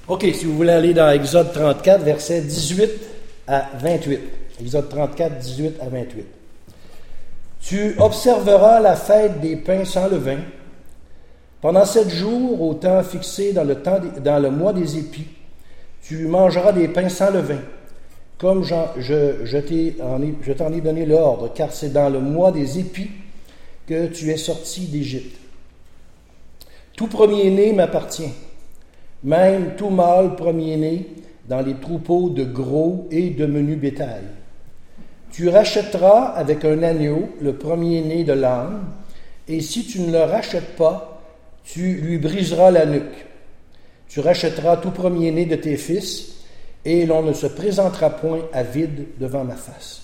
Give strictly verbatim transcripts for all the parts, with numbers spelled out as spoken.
OK, si vous voulez aller dans Exode trente-quatre, versets dix-huit à vingt-huit. Exode trente-quatre, dix-huit à vingt-huit. Tu observeras la fête des pains sans levain pendant sept jours au temps fixé dans le, temps des, dans le mois des épis. Tu mangeras des pains sans levain, comme j'en, je, je, t'ai en ai, je t'en ai donné l'ordre, car c'est dans le mois des épis que tu es sorti d'Égypte. Tout premier-né m'appartient, même tout mâle premier-né dans les troupeaux de gros et de menu bétail. Tu rachèteras avec un agneau le premier-né de l'âne, et si tu ne le rachètes pas, tu lui briseras la nuque. Tu rachèteras tout premier-né de tes fils, et l'on ne se présentera point à vide devant ma face.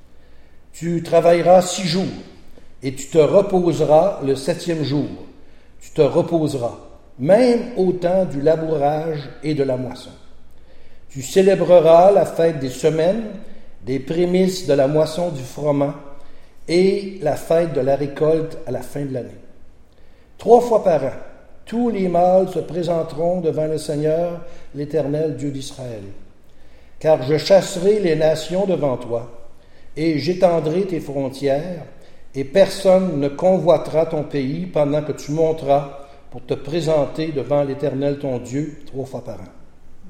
Tu travailleras six jours, et tu te reposeras le septième jour. Tu te reposeras, même au temps du labourage et de la moisson. Tu célébreras la fête des semaines, des prémices de la moisson du froment et la fête de la récolte à la fin de l'année. Trois fois par an, tous les mâles se présenteront devant le Seigneur, l'Éternel Dieu d'Israël. Car je chasserai les nations devant toi, et j'étendrai tes frontières, et personne ne convoitera ton pays pendant que tu monteras pour te présenter devant l'Éternel ton Dieu trois fois par an.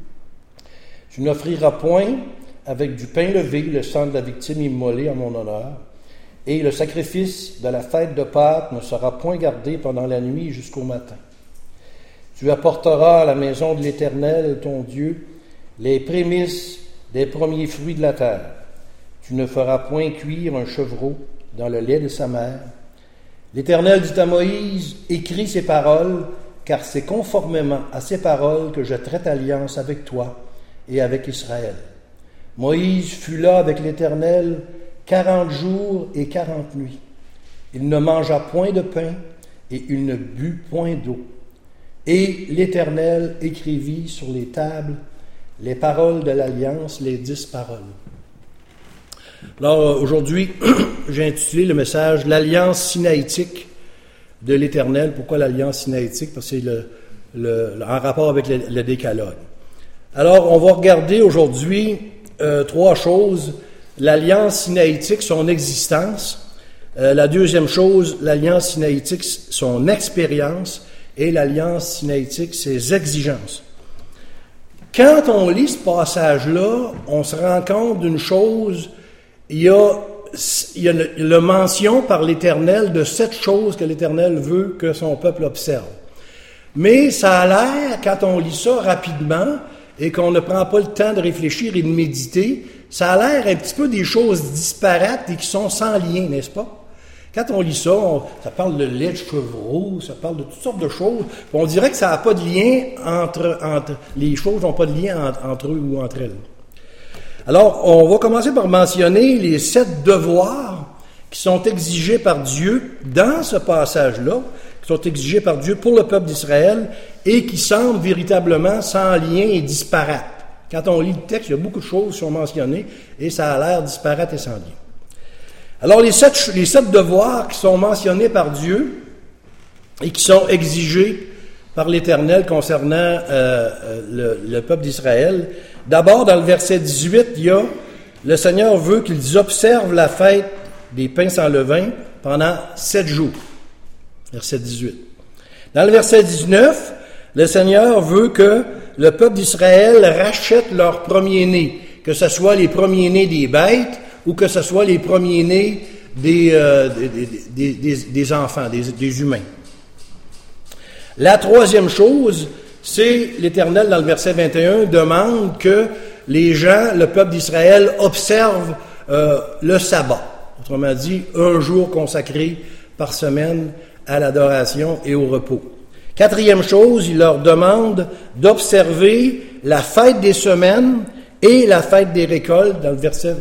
Tu n'offriras point avec du pain levé le sang de la victime immolée en mon honneur, et le sacrifice de la fête de Pâques ne sera point gardé pendant la nuit jusqu'au matin. Tu apporteras à la maison de l'Éternel ton Dieu les prémices des premiers fruits de la terre. Tu ne feras point cuire un chevreau dans le lait de sa mère. L'Éternel dit à Moïse, écris ces paroles, car c'est conformément à ces paroles que je traite alliance avec toi et avec Israël. Moïse fut là avec l'Éternel quarante jours et quarante nuits. Il ne mangea point de pain et il ne but point d'eau. Et l'Éternel écrivit sur les tables les paroles de l'Alliance, les dix paroles. Alors aujourd'hui, j'ai intitulé le message « L'Alliance sinaïtique de l'Éternel ». Pourquoi l'Alliance sinaïtique? Parce que c'est le, le, en rapport avec le, le décalogue. Alors, on va regarder aujourd'hui euh, trois choses. L'Alliance sinaïtique, son existence. Euh, la deuxième chose, l'Alliance sinaïtique, son expérience. Et l'Alliance sinaïtique, ses exigences. Quand on lit ce passage-là, on se rend compte d'une chose. Il y a, il y a le, le mention par l'Éternel de sept choses que l'Éternel veut que son peuple observe. Mais ça a l'air, quand on lit ça rapidement et qu'on ne prend pas le temps de réfléchir et de méditer, ça a l'air un petit peu des choses disparates et qui sont sans lien, n'est-ce pas? Quand on lit ça, on, ça parle de lait de chevreau, ça parle de toutes sortes de choses. On dirait que ça n'a pas de lien entre, entre les choses, n'ont pas de lien entre, entre eux ou entre elles. Alors, on va commencer par mentionner les sept devoirs qui sont exigés par Dieu dans ce passage-là, qui sont exigés par Dieu pour le peuple d'Israël et qui semblent véritablement sans lien et disparates. Quand on lit le texte, il y a beaucoup de choses qui sont mentionnées et ça a l'air disparate et sans lien. Alors, les sept, les sept devoirs qui sont mentionnés par Dieu et qui sont exigés par l'Éternel concernant euh, le, le peuple d'Israël. D'abord, dans le verset dix-huit, il y a « Le Seigneur veut qu'ils observent la fête des pains sans levain pendant sept jours. » Verset dix-huit. Dans le verset dix-neuf, le Seigneur veut que le peuple d'Israël rachète leurs premiers-nés, que ce soit les premiers-nés des bêtes ou que ce soit les premiers-nés des, euh, des, des, des, des enfants, des, des humains. La troisième chose, c'est l'Éternel, dans le verset vingt et un, demande que les gens, le peuple d'Israël, observent euh, le sabbat. Autrement dit, un jour consacré par semaine à l'adoration et au repos. Quatrième chose, il leur demande d'observer la fête des semaines et la fête des récoltes, dans le verset...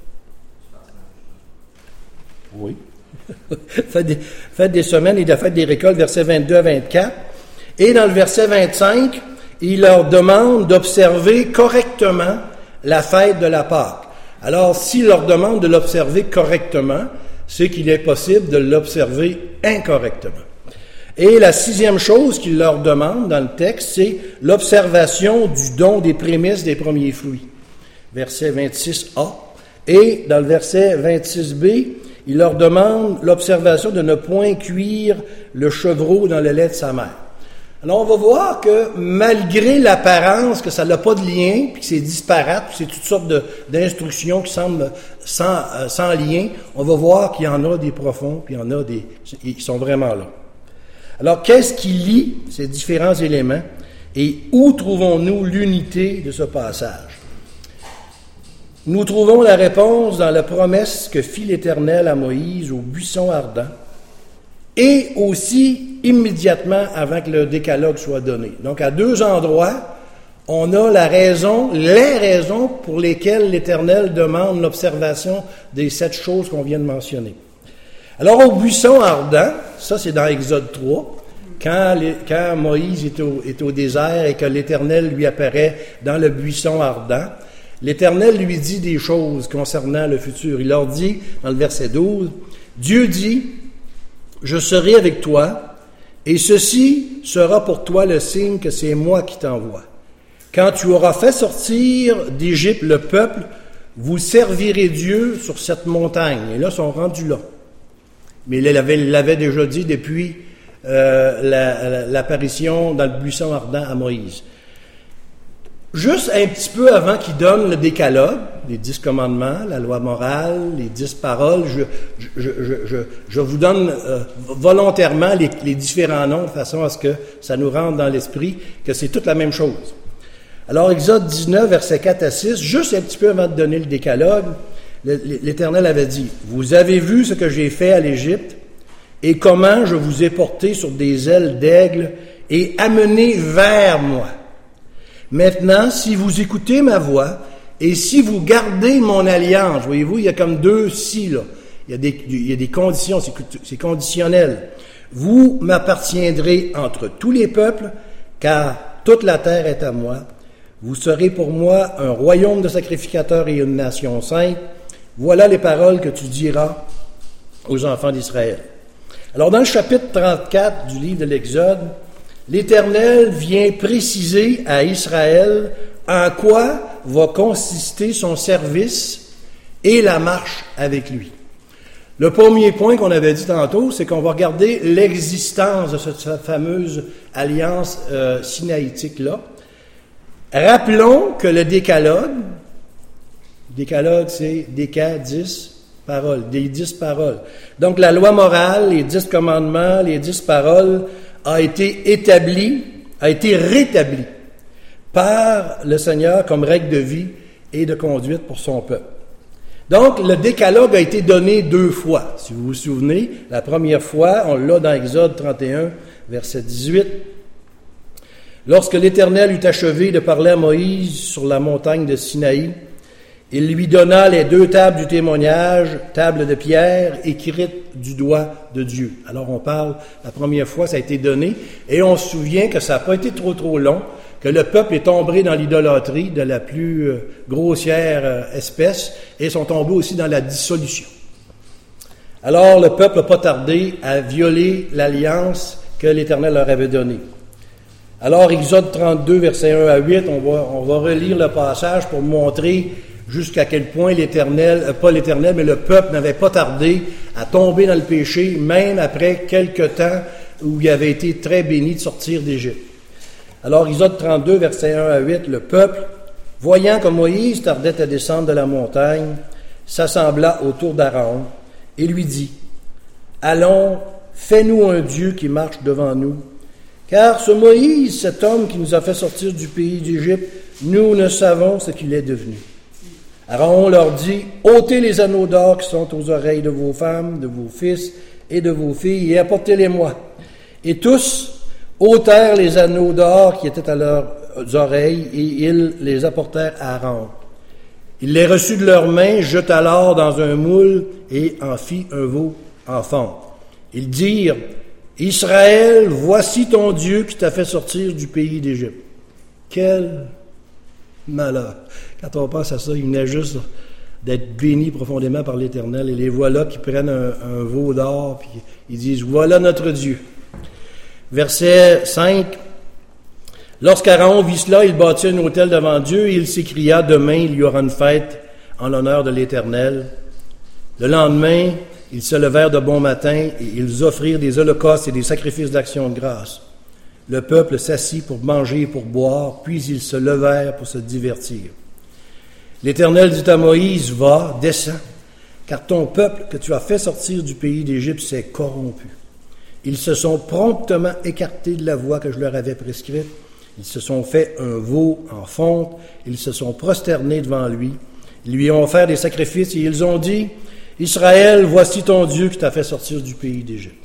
Oui. fête, des, fête des semaines et la fête des récoltes, versets vingt-deux à vingt-quatre. Et dans le verset vingt-cinq, il leur demande d'observer correctement la fête de la Pâque. Alors, s'il leur demande de l'observer correctement, c'est qu'il est possible de l'observer incorrectement. Et la sixième chose qu'il leur demande dans le texte, c'est l'observation du don des prémices des premiers fruits. Verset vingt-six a. Et dans le verset vingt-six b, il leur demande l'observation de ne point cuire le chevreau dans le lait de sa mère. Alors, on va voir que malgré l'apparence que ça n'a pas de lien, puis que c'est disparate, puis c'est toutes sortes de, d'instructions qui semblent sans, euh, sans lien, on va voir qu'il y en a des profonds, puis il y en a des... Ils sont vraiment là. Alors, qu'est-ce qui lie ces différents éléments et où trouvons-nous l'unité de ce passage? Nous trouvons la réponse dans la promesse que fit l'Éternel à Moïse au buisson ardent et aussi immédiatement avant que le décalogue soit donné. Donc, à deux endroits, on a la raison, les raisons pour lesquelles l'Éternel demande l'observation des sept choses qu'on vient de mentionner. Alors, au buisson ardent, ça c'est dans Exode trois, quand, les, quand Moïse est au, est au désert et que l'Éternel lui apparaît dans le buisson ardent, l'Éternel lui dit des choses concernant le futur. Il leur dit, dans le verset douze, « Dieu dit, je serai avec toi, et ceci sera pour toi le signe que c'est moi qui t'envoie. Quand tu auras fait sortir d'Égypte le peuple, vous servirez Dieu sur cette montagne. » Et là, ils sont rendus là. Mais il l'avait, il l'avait déjà dit depuis euh, la, la, l'apparition dans le buisson ardent à Moïse. Juste un petit peu avant qu'il donne le décalogue, les dix commandements, la loi morale, les dix paroles, je, je, je, je, je vous donne euh, volontairement les, les différents noms de façon à ce que ça nous rentre dans l'esprit que c'est toute la même chose. Alors, Exode dix-neuf, versets quatre à six, juste un petit peu avant de donner le décalogue, l'Éternel avait dit, « Vous avez vu ce que j'ai fait à l'Égypte et comment je vous ai porté sur des ailes d'aigle et amené vers moi. Maintenant, si vous écoutez ma voix et si vous gardez mon alliance, voyez-vous, il y a comme deux si là. Il y a des, il y a des conditions, c'est, c'est conditionnel. Vous m'appartiendrez entre tous les peuples, car toute la terre est à moi. Vous serez pour moi un royaume de sacrificateurs et une nation sainte. Voilà les paroles que tu diras aux enfants d'Israël. » Alors, dans le chapitre trente-quatre du livre de l'Exode, l'Éternel vient préciser à Israël en quoi va consister son service et la marche avec lui. Le premier point qu'on avait dit tantôt, c'est qu'on va regarder l'existence de cette fameuse alliance euh, sinaïtique-là. Rappelons que le décalogue, décalogue c'est déca, dix paroles, des dix paroles. Donc la loi morale, les dix commandements, les dix paroles a été établi, a été rétabli par le Seigneur comme règle de vie et de conduite pour son peuple. Donc, le décalogue a été donné deux fois. Si vous vous souvenez, la première fois, on l'a dans Exode trente et un, verset dix-huit. Lorsque l'Éternel eut achevé de parler à Moïse sur la montagne de Sinaï, il lui donna les deux tables du témoignage, tables de pierre, écrites du doigt de Dieu. Alors on parle, la première fois, ça a été donné, et on se souvient que ça n'a pas été trop trop long, que le peuple est tombé dans l'idolâtrie de la plus euh, grossière euh, espèce, et sont tombés aussi dans la dissolution. Alors le peuple n'a pas tardé à violer l'alliance que l'Éternel leur avait donnée. Alors Exode trente-deux, versets un à huit, on va, on va relire le passage pour montrer jusqu'à quel point l'Éternel, euh, pas l'Éternel, mais le peuple n'avait pas tardé à tomber dans le péché, même après quelque temps où il avait été très béni de sortir d'Égypte. Alors, Exode trente-deux, versets un à huit, le peuple, voyant que Moïse tardait à descendre de la montagne, s'assembla autour d'Aaron et lui dit, « Allons, fais-nous un Dieu qui marche devant nous, car ce Moïse, cet homme qui nous a fait sortir du pays d'Égypte, nous ne savons ce qu'il est devenu. » Aaron leur dit, « ôtez les anneaux d'or qui sont aux oreilles de vos femmes, de vos fils et de vos filles, et apportez-les-moi. » Et tous ôtèrent les anneaux d'or qui étaient à leurs oreilles, et ils les apportèrent à Aaron. Il les reçut de leurs mains, jeta l'or dans un moule, et en fit un veau en fonte. Ils dirent, « Israël, voici ton Dieu qui t'a fait sortir du pays d'Égypte. » Quel malheur! Quand on pense à ça, il venait juste d'être béni profondément par l'Éternel, et les voilà qui prennent un, un veau d'or, puis ils disent, « Voilà notre Dieu. » Verset cinq. Lorsqu'Aaron vit cela, il bâtit un autel devant Dieu et il s'écria, demain il y aura une fête en l'honneur de l'Éternel. Le lendemain, ils se levèrent de bon matin et ils offrirent des holocaustes et des sacrifices d'action de grâce. Le peuple s'assit pour manger et pour boire, puis ils se levèrent pour se divertir. L'Éternel dit à Moïse, va, descends, car ton peuple que tu as fait sortir du pays d'Égypte s'est corrompu. Ils se sont promptement écartés de la voie que je leur avais prescrite. Ils se sont fait un veau en fonte. Ils se sont prosternés devant lui. Ils lui ont offert des sacrifices et ils ont dit, Israël, voici ton Dieu qui t'a fait sortir du pays d'Égypte.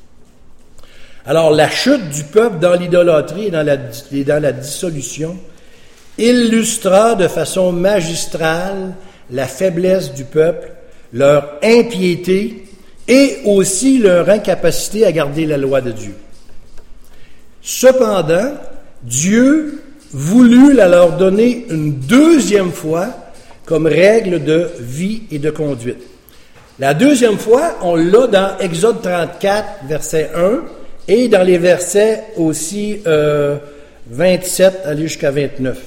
Alors, la chute du peuple dans l'idolâtrie et dans la, et dans la dissolution illustra de façon magistrale la faiblesse du peuple, leur impiété et aussi leur incapacité à garder la loi de Dieu. Cependant, Dieu voulut la leur donner une deuxième fois comme règle de vie et de conduite. La deuxième fois, on l'a dans Exode trente-quatre, verset un, et dans les versets aussi euh, vingt-sept, aller jusqu'à vingt-neuf.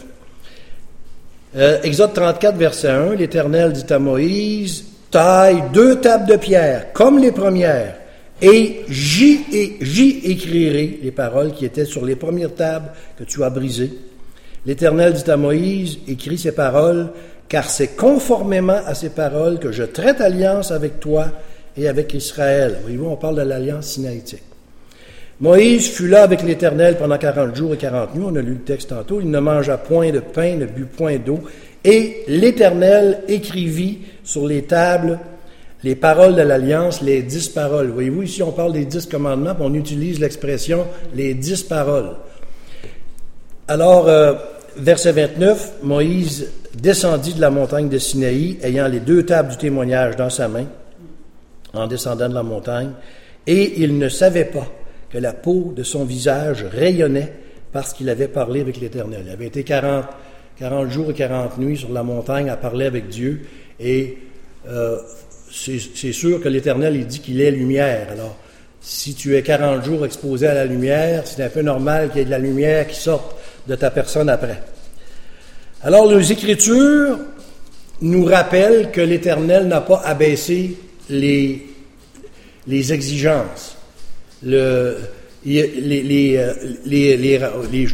Euh, Exode trente-quatre, verset un, l'Éternel dit à Moïse, taille deux tables de pierre, comme les premières, et j'y, et j'y écrirai les paroles qui étaient sur les premières tables que tu as brisées. L'Éternel dit à Moïse, écris ces paroles, car c'est conformément à ces paroles que je traite alliance avec toi et avec Israël. Voyez-vous, on parle de l'alliance sinaïtique. Moïse fut là avec l'Éternel pendant quarante jours et quarante nuits, on a lu le texte tantôt, il ne mangea point de pain, ne but point d'eau, et l'Éternel écrivit sur les tables les paroles de l'alliance, les dix paroles. Voyez-vous, ici on parle des dix commandements, puis on utilise l'expression les dix paroles. Alors, euh, verset vingt-neuf, Moïse descendit de la montagne de Sinaï, ayant les deux tables du témoignage dans sa main, en descendant de la montagne, et il ne savait pas que la peau de son visage rayonnait parce qu'il avait parlé avec l'Éternel. Il avait été quarante, quarante jours et quarante nuits sur la montagne à parler avec Dieu, et euh, c'est, c'est sûr que l'Éternel, il dit qu'il est lumière. Alors, si tu es quarante jours exposé à la lumière, c'est un peu normal qu'il y ait de la lumière qui sorte de ta personne après. Alors, les Écritures nous rappellent que l'Éternel n'a pas abaissé les, les exigences, le, les, les, les, les, les, les,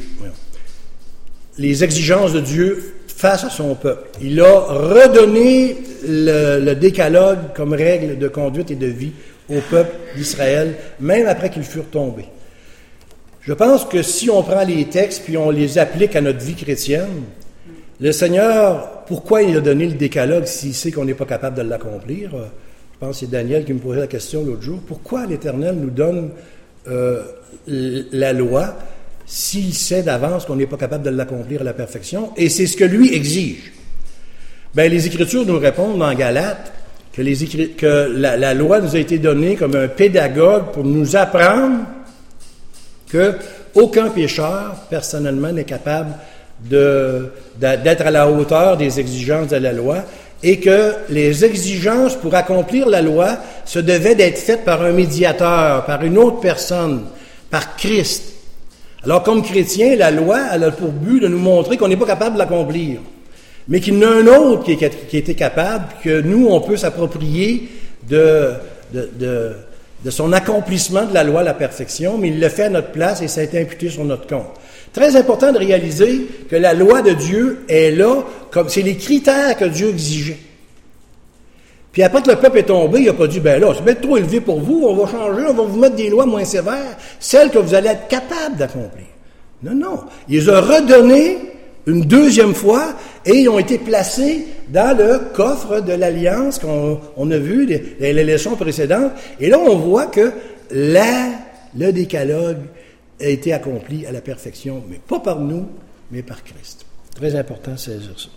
les exigences de Dieu face à son peuple. Il a redonné le, le décalogue comme règle de conduite et de vie au peuple d'Israël, même après qu'ils furent tombés. Je pense que si on prend les textes puis on les applique à notre vie chrétienne, le Seigneur, pourquoi il a donné le décalogue s'il sait qu'on n'est pas capable de l'accomplir? Je pense que c'est Daniel qui me posait la question l'autre jour. Pourquoi l'Éternel nous donne euh, la loi s'il sait d'avance qu'on n'est pas capable de l'accomplir à la perfection? Et c'est ce que lui exige. Bien, les Écritures nous répondent dans Galates que, les écrit- que la, la loi nous a été donnée comme un pédagogue pour nous apprendre que aucun pécheur, personnellement, n'est capable de, de, d'être à la hauteur des exigences de la loi, et que les exigences pour accomplir la loi se devaient d'être faites par un médiateur, par une autre personne, par Christ. Alors, comme chrétien, la loi, elle a pour but de nous montrer qu'on n'est pas capable de l'accomplir, mais qu'il y en a un autre qui, est, qui était capable, que nous, on peut s'approprier de, de, de, de son accomplissement de la loi à la perfection, mais il le fait à notre place et ça a été imputé sur notre compte. Très important de réaliser que la loi de Dieu est là, comme c'est les critères que Dieu exigeait. Puis après que le peuple est tombé, il n'a pas dit, ben là, c'est bien trop élevé pour vous, on va changer, on va vous mettre des lois moins sévères, celles que vous allez être capable d'accomplir. Non, non. Il les a redonnées une deuxième fois et ils ont été placés dans le coffre de l'Alliance qu'on on a vu les, les leçons précédentes. Et là, on voit que la, le décalogue a été accompli à la perfection, mais pas par nous, mais par Christ. Très important de saisir ça.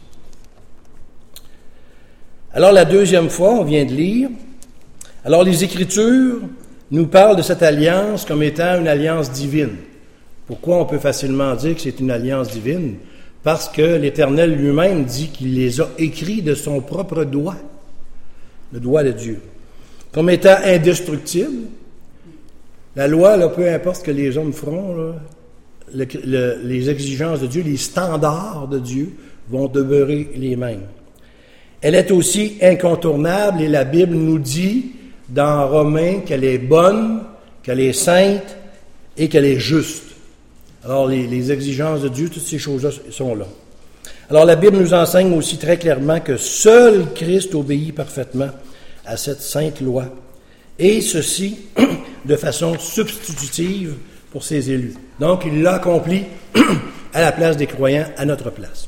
Alors, la deuxième fois, on vient de lire, alors les Écritures nous parlent de cette alliance comme étant une alliance divine. Pourquoi on peut facilement dire que c'est une alliance divine? Parce que l'Éternel lui-même dit qu'il les a écrits de son propre doigt, le doigt de Dieu, comme étant indestructibles, La loi, là, peu importe ce que les hommes feront, là, le, le, les exigences de Dieu, les standards de Dieu vont demeurer les mêmes. Elle est aussi incontournable et la Bible nous dit dans Romains qu'elle est bonne, qu'elle est sainte et qu'elle est juste. Alors, les, les exigences de Dieu, toutes ces choses-là sont là. Alors, la Bible nous enseigne aussi très clairement que seul Christ obéit parfaitement à cette sainte loi, et ceci de façon substitutive pour ses élus. Donc, il l'a accompli à la place des croyants, à notre place.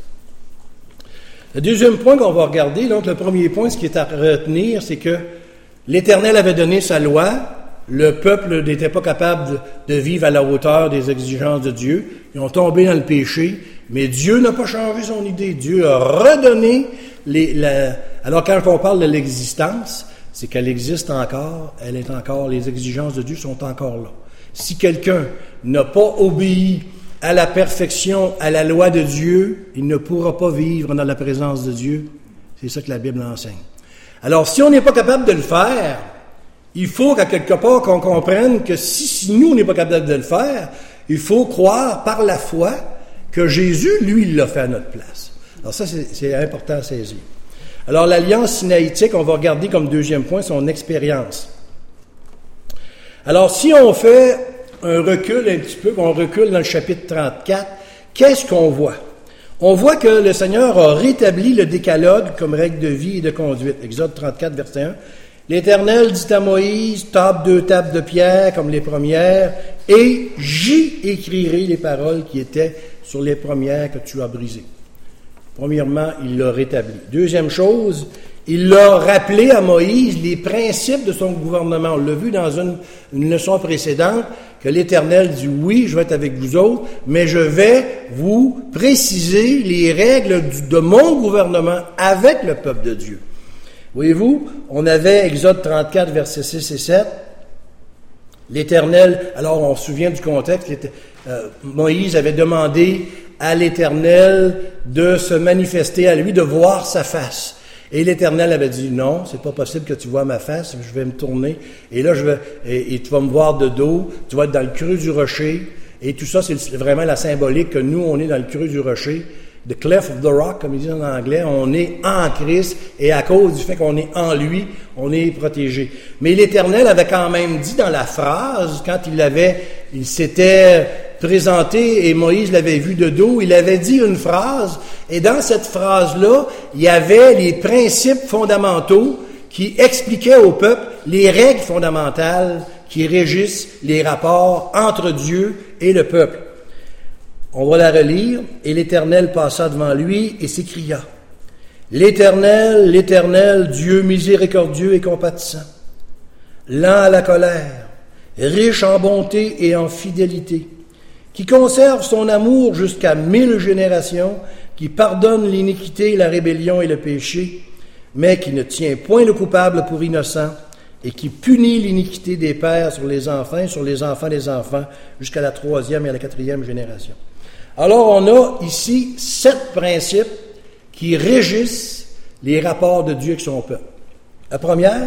Le deuxième point qu'on va regarder, donc le premier point, ce qui est à retenir, c'est que l'Éternel avait donné sa loi, le peuple n'était pas capable de, de vivre à la hauteur des exigences de Dieu, ils ont tombé dans le péché, mais Dieu n'a pas changé son idée, Dieu a redonné les... La, alors quand on parle de l'existence, c'est qu'elle existe encore, elle est encore, les exigences de Dieu sont encore là. Si quelqu'un n'a pas obéi à la perfection, à la loi de Dieu, il ne pourra pas vivre dans la présence de Dieu. C'est ça que la Bible enseigne. Alors, si on n'est pas capable de le faire, il faut qu'à quelque part qu'on comprenne que si, si nous, on n'est pas capable de le faire, il faut croire par la foi que Jésus, lui, il l'a fait à notre place. Alors ça, c'est, c'est important à saisir. Alors, l'alliance sinaïtique, on va regarder comme deuxième point son expérience. Alors, si on fait un recul un petit peu, qu'on recule dans le chapitre trente-quatre, qu'est-ce qu'on voit? On voit que le Seigneur a rétabli le décalogue comme règle de vie et de conduite. Exode trente-quatre, verset un. L'Éternel dit à Moïse, tape deux tables de pierre comme les premières, et j'y écrirai les paroles qui étaient sur les premières que tu as brisées. Premièrement, il l'a rétabli. Deuxième chose, il l'a rappelé à Moïse les principes de son gouvernement. On l'a vu dans une, une leçon précédente, que l'Éternel dit, oui, je vais être avec vous autres, mais je vais vous préciser les règles du, de mon gouvernement avec le peuple de Dieu. Voyez-vous, on avait Exode trente-quatre, versets six et sept. L'Éternel, alors on se souvient du contexte, euh, Moïse avait demandé à l'Éternel de se manifester à lui, de voir sa face. Et l'Éternel avait dit, non, c'est pas possible que tu vois ma face, je vais me tourner, et là, je vais, et, et tu vas me voir de dos, tu vas être dans le creux du rocher, et tout ça, c'est vraiment la symbolique que nous, on est dans le creux du rocher, the cleft of the rock, comme ils disent en anglais, on est en Christ, et à cause du fait qu'on est en lui, on est protégé. Mais l'Éternel avait quand même dit dans la phrase, quand il avait, il s'était présenté et Moïse l'avait vu de dos, il avait dit une phrase, et dans cette phrase-là, il y avait les principes fondamentaux qui expliquaient au peuple les règles fondamentales qui régissent les rapports entre Dieu et le peuple. On va la relire. « Et l'Éternel passa devant lui et s'écria, « L'Éternel, l'Éternel, Dieu miséricordieux et compatissant, lent à la colère, riche en bonté et en fidélité, qui conserve son amour jusqu'à mille générations, qui pardonne l'iniquité, la rébellion et le péché, mais qui ne tient point le coupable pour innocent, et qui punit l'iniquité des pères sur les enfants, sur les enfants des enfants, jusqu'à la troisième et à la quatrième génération. » Alors, on a ici sept principes qui régissent les rapports de Dieu avec son peuple. La première,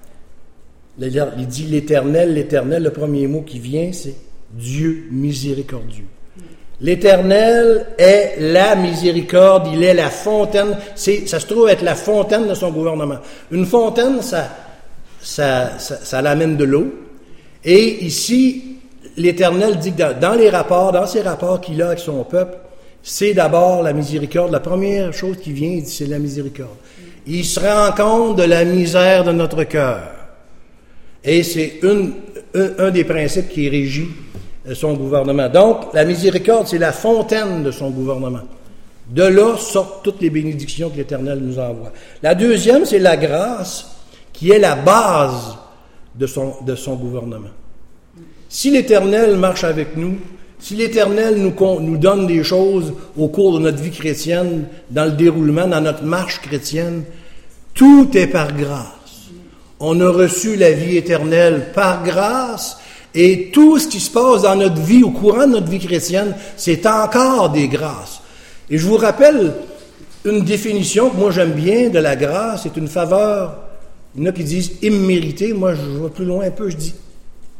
il dit l'Éternel, l'Éternel, le premier mot qui vient, c'est Dieu miséricordieux. L'Éternel est la miséricorde, il est la fontaine, c'est, ça se trouve être la fontaine de son gouvernement. Une fontaine, ça, ça, ça, ça l'amène de l'eau. Et ici, l'Éternel dit que dans, dans les rapports, dans ces rapports qu'il a avec son peuple, c'est d'abord la miséricorde. La première chose qui vient, il dit, c'est la miséricorde. Il se rend compte de la misère de notre cœur. Et c'est une, un, un des principes qui régit son gouvernement. Donc, la miséricorde, c'est la fontaine de son gouvernement. De là sortent toutes les bénédictions que l'Éternel nous envoie. La deuxième, c'est la grâce, qui est la base de son, de son gouvernement. Si l'Éternel marche avec nous, si l'Éternel nous, nous donne des choses au cours de notre vie chrétienne, dans le déroulement, dans notre marche chrétienne, tout est par grâce. On a reçu la vie éternelle par grâce, et tout ce qui se passe dans notre vie, au courant de notre vie chrétienne, c'est encore des grâces. Et je vous rappelle une définition que moi j'aime bien de la grâce, c'est une faveur. Il y en a qui disent imméritée, moi je vais plus loin un peu, je dis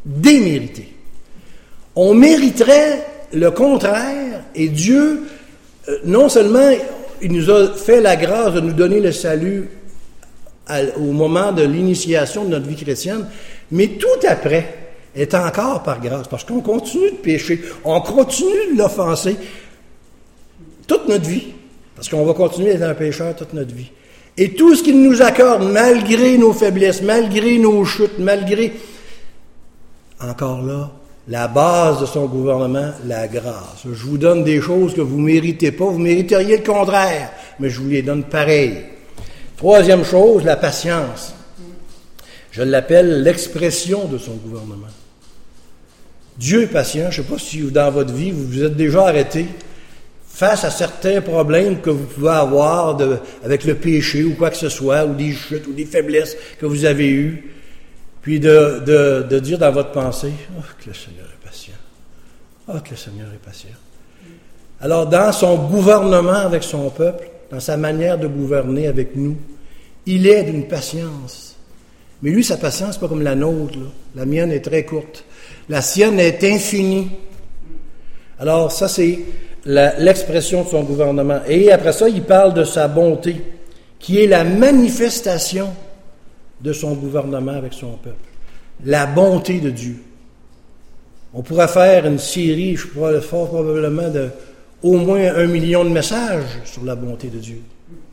démérité. On mériterait le contraire, et Dieu, euh, non seulement il nous a fait la grâce de nous donner le salut à, au moment de l'initiation de notre vie chrétienne, mais tout après est encore par grâce, parce qu'on continue de pécher, on continue de l'offenser toute notre vie, parce qu'on va continuer d'être un pécheur toute notre vie. Et tout ce qu'il nous accorde, malgré nos faiblesses, malgré nos chutes, malgré... Encore là, la base de son gouvernement, la grâce. Je vous donne des choses que vous ne méritez pas, vous mériteriez le contraire, mais je vous les donne pareil. Troisième chose, la patience. Je l'appelle l'expression de son gouvernement. Dieu est patient. Je ne sais pas si dans votre vie, vous vous êtes déjà arrêté face à certains problèmes que vous pouvez avoir de, avec le péché ou quoi que ce soit, ou des chutes, ou des faiblesses que vous avez eues, puis de, de, de dire dans votre pensée, « Oh, que le Seigneur est patient. Oh, que le Seigneur est patient. » Alors, dans son gouvernement avec son peuple, dans sa manière de gouverner avec nous, il est d'une patience. Mais lui, sa patience, c'est pas comme la nôtre, là. La mienne est très courte. La sienne est infinie. Alors, ça, c'est la, l'expression de son gouvernement. Et après ça, il parle de sa bonté, qui est la manifestation de son gouvernement avec son peuple. La bonté de Dieu. On pourrait faire une série, je pourrais fort probablement, de au moins un million de messages sur la bonté de Dieu.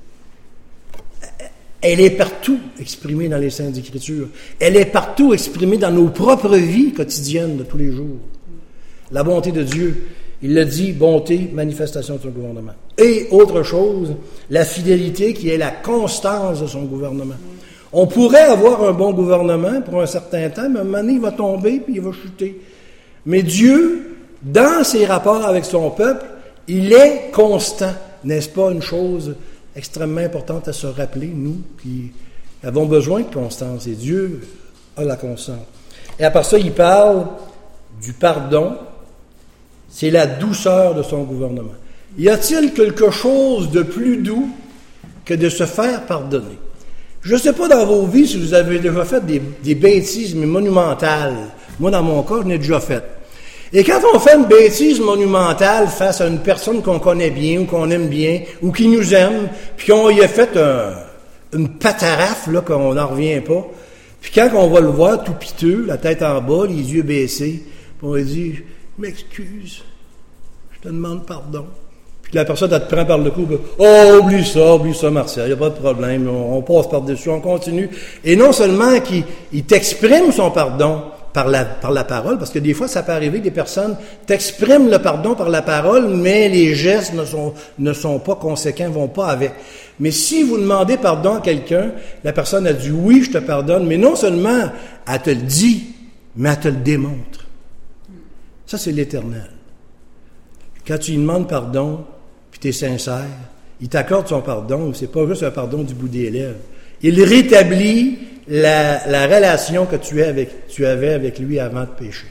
Elle est partout exprimée dans les Saintes Écritures. Elle est partout exprimée dans nos propres vies quotidiennes de tous les jours. La bonté de Dieu, il le dit, bonté, manifestation de son gouvernement. Et autre chose, la fidélité qui est la constance de son gouvernement. On pourrait avoir un bon gouvernement pour un certain temps, mais à un moment donné, il va tomber puis il va chuter. Mais Dieu, dans ses rapports avec son peuple, il est constant. N'est-ce pas une chose extrêmement importante à se rappeler, nous, qui avons besoin de constance, et Dieu a la constance. Et après ça, il parle du pardon, c'est la douceur de son gouvernement. Y a-t-il quelque chose de plus doux que de se faire pardonner? Je ne sais pas dans vos vies si vous avez déjà fait des, des bêtises, mais monumentales. Moi, dans mon cas, je l'ai déjà fait. Et quand on fait une bêtise monumentale face à une personne qu'on connaît bien ou qu'on aime bien ou qui nous aime, puis qu'on y a fait un, une pataraffe, là, qu'on n'en revient pas, puis quand on va le voir tout piteux, la tête en bas, les yeux baissés, puis on va dire « M'excuse, je te demande pardon ». Puis la personne, elle te prend par le cou, « Oh, oublie ça, oublie ça, Martial, il n'y a pas de problème, on, on passe par-dessus, on continue. » Et non seulement qu'il il t'exprime son pardon, Par la, par la parole, parce que des fois, ça peut arriver que des personnes t'expriment le pardon par la parole, mais les gestes ne sont, ne sont pas conséquents, ne vont pas avec. Mais si vous demandez pardon à quelqu'un, la personne a dit « Oui, je te pardonne », mais non seulement elle te le dit, mais elle te le démontre. Ça, c'est l'Éternel. Quand tu lui demandes pardon, puis tu es sincère, il t'accorde son pardon, c'est pas juste un pardon du bout des lèvres. Il rétablit La, la relation que tu, es avec, tu avais avec lui avant de pécher.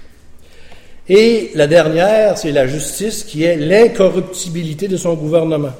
Et la dernière, c'est la justice, qui est l'incorruptibilité de son gouvernement.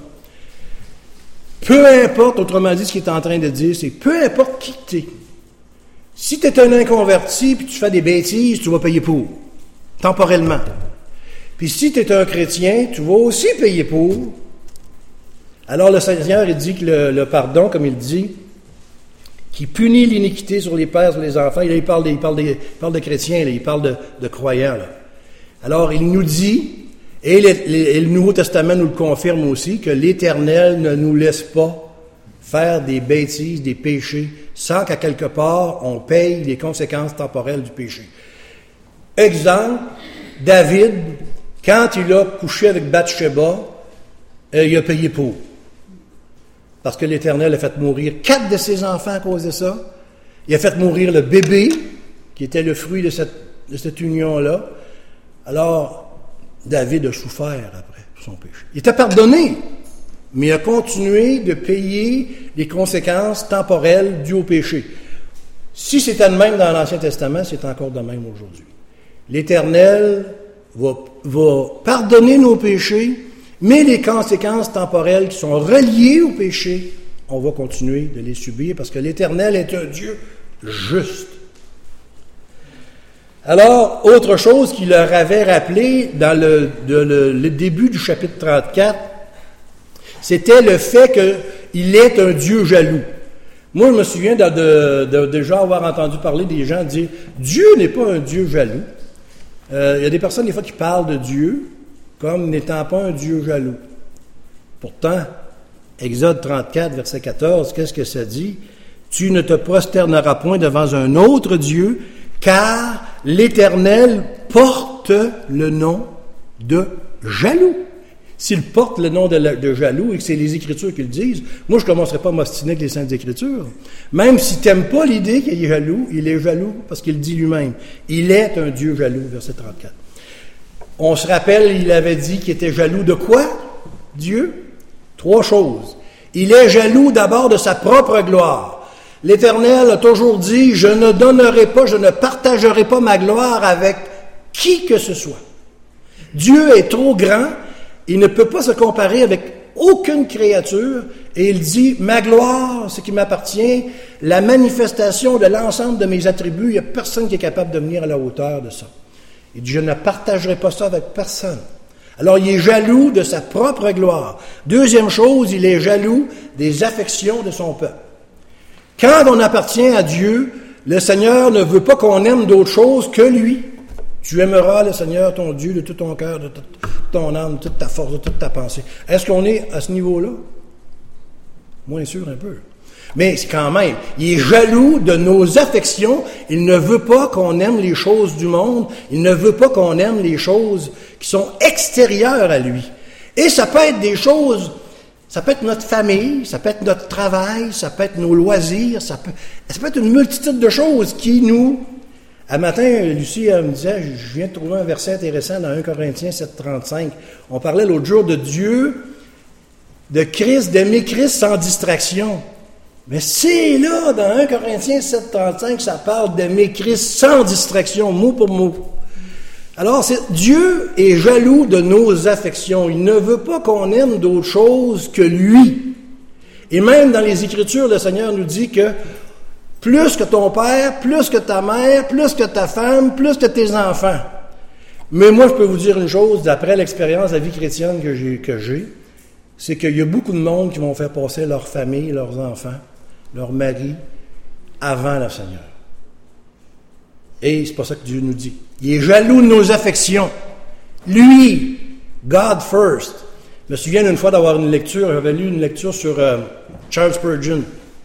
Peu importe, autrement dit, ce qu'il est en train de dire, c'est peu importe qui tu es. Si tu es un inconverti, puis tu fais des bêtises, tu vas payer pour, temporellement. Puis si tu es un chrétien, tu vas aussi payer pour. Alors le Seigneur, il dit que le, le pardon, comme il dit, qui punit l'iniquité sur les pères, sur les enfants. Là, il parle, de, il parle, de, il parle de chrétiens, là, il parle de, de croyants. Là. Alors, il nous dit, et le, le, le Nouveau Testament nous le confirme aussi, que l'Éternel ne nous laisse pas faire des bêtises, des péchés, sans qu'à quelque part, on paye les conséquences temporelles du péché. Exemple, David, quand il a couché avec Bathsheba, euh, il a payé pour. Parce que l'Éternel a fait mourir quatre de ses enfants à cause de ça. Il a fait mourir le bébé, qui était le fruit de cette, de cette union-là. Alors, David a souffert après son péché. Il était pardonné, mais il a continué de payer les conséquences temporelles dues au péché. Si c'était de même dans l'Ancien Testament, c'est encore de même aujourd'hui. L'Éternel va, va pardonner nos péchés, mais les conséquences temporelles qui sont reliées au péché, on va continuer de les subir parce que l'Éternel est un Dieu juste. Alors, autre chose qu'il leur avait rappelé dans le, de, le, le début du chapitre trente-quatre, c'était le fait qu'il est un Dieu jaloux. Moi, je me souviens de, de, de, de déjà avoir entendu parler des gens dire « Dieu n'est pas un Dieu jaloux euh, ». Il y a des personnes, des fois, qui parlent de Dieu comme n'étant pas un Dieu jaloux. Pourtant, Exode trente-quatre, verset quatorze, qu'est-ce que ça dit? « Tu ne te prosterneras point devant un autre Dieu, car l'Éternel porte le nom de jaloux. » S'il porte le nom de, de jaloux et que c'est les Écritures qui le disent, moi, je ne commencerai pas à m'ostiner avec les Saintes Écritures. Même si tu n'aimes pas l'idée qu'il est jaloux, il est jaloux parce qu'il dit lui-même. Il est un Dieu jaloux, verset trente-quatre. On se rappelle, il avait dit qu'il était jaloux de quoi, Dieu? Trois choses. Il est jaloux d'abord de sa propre gloire. L'Éternel a toujours dit, je ne donnerai pas, je ne partagerai pas ma gloire avec qui que ce soit. Dieu est trop grand. Il ne peut pas se comparer avec aucune créature, et il dit, ma gloire, ce qui m'appartient, la manifestation de l'ensemble de mes attributs, il n'y a personne qui est capable de venir à la hauteur de ça. Il dit, je ne partagerai pas ça avec personne. Alors, il est jaloux de sa propre gloire. Deuxième chose, il est jaloux des affections de son peuple. Quand on appartient à Dieu, le Seigneur ne veut pas qu'on aime d'autre chose que lui. Tu aimeras le Seigneur, ton Dieu, de tout ton cœur, de toute ton âme, de toute ta force, de toute ta pensée. Est-ce qu'on est à ce niveau-là? Moins sûr un peu. Mais quand même, il est jaloux de nos affections. Il ne veut pas qu'on aime les choses du monde. Il ne veut pas qu'on aime les choses qui sont extérieures à lui. Et ça peut être des choses, ça peut être notre famille, ça peut être notre travail, ça peut être nos loisirs, ça peut, ça peut être une multitude de choses qui nous... Un matin, Lucie elle me disait, je viens de trouver un verset intéressant dans un Corinthiens sept, trente-cinq. On parlait l'autre jour de Dieu, de Christ, d'aimer Christ sans distraction. Mais c'est là, dans un Corinthiens sept, trente-cinq, ça parle d'aimer Christ sans distraction, mot pour mot. Alors, c'est, Dieu est jaloux de nos affections. Il ne veut pas qu'on aime d'autre chose que lui. Et même dans les Écritures, le Seigneur nous dit que plus que ton père, plus que ta mère, plus que ta femme, plus que tes enfants. Mais moi, je peux vous dire une chose, d'après l'expérience de la vie chrétienne que j'ai, que j'ai, c'est qu'il y a beaucoup de monde qui vont faire passer leur famille, leurs enfants, leur mari, avant le Seigneur. Et c'est pas ça que Dieu nous dit. Il est jaloux de nos affections. Lui, God first. Je me souviens d'une fois d'avoir une lecture, j'avais lu une lecture sur euh, Charles Spurgeon.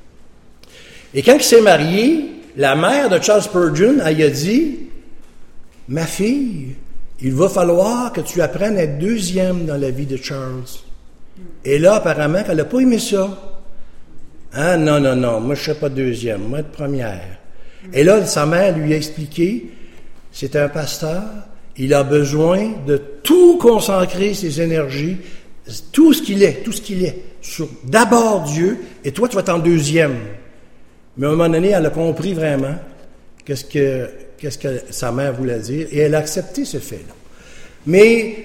Et quand il s'est marié, la mère de Charles Spurgeon, elle a dit, « Ma fille, il va falloir que tu apprennes à être deuxième dans la vie de Charles. » Et là, apparemment, elle n'a pas aimé ça. « Ah, non, non, non, moi je ne serai pas deuxième, moi être première. » Et là, sa mère lui a expliqué, c'est un pasteur, il a besoin de tout consacrer ses énergies, tout ce qu'il est, tout ce qu'il est, sur d'abord Dieu, et toi tu vas être en deuxième. Mais à un moment donné, elle a compris vraiment qu'est-ce que, qu'est-ce que sa mère voulait dire, et elle a accepté ce fait-là. Mais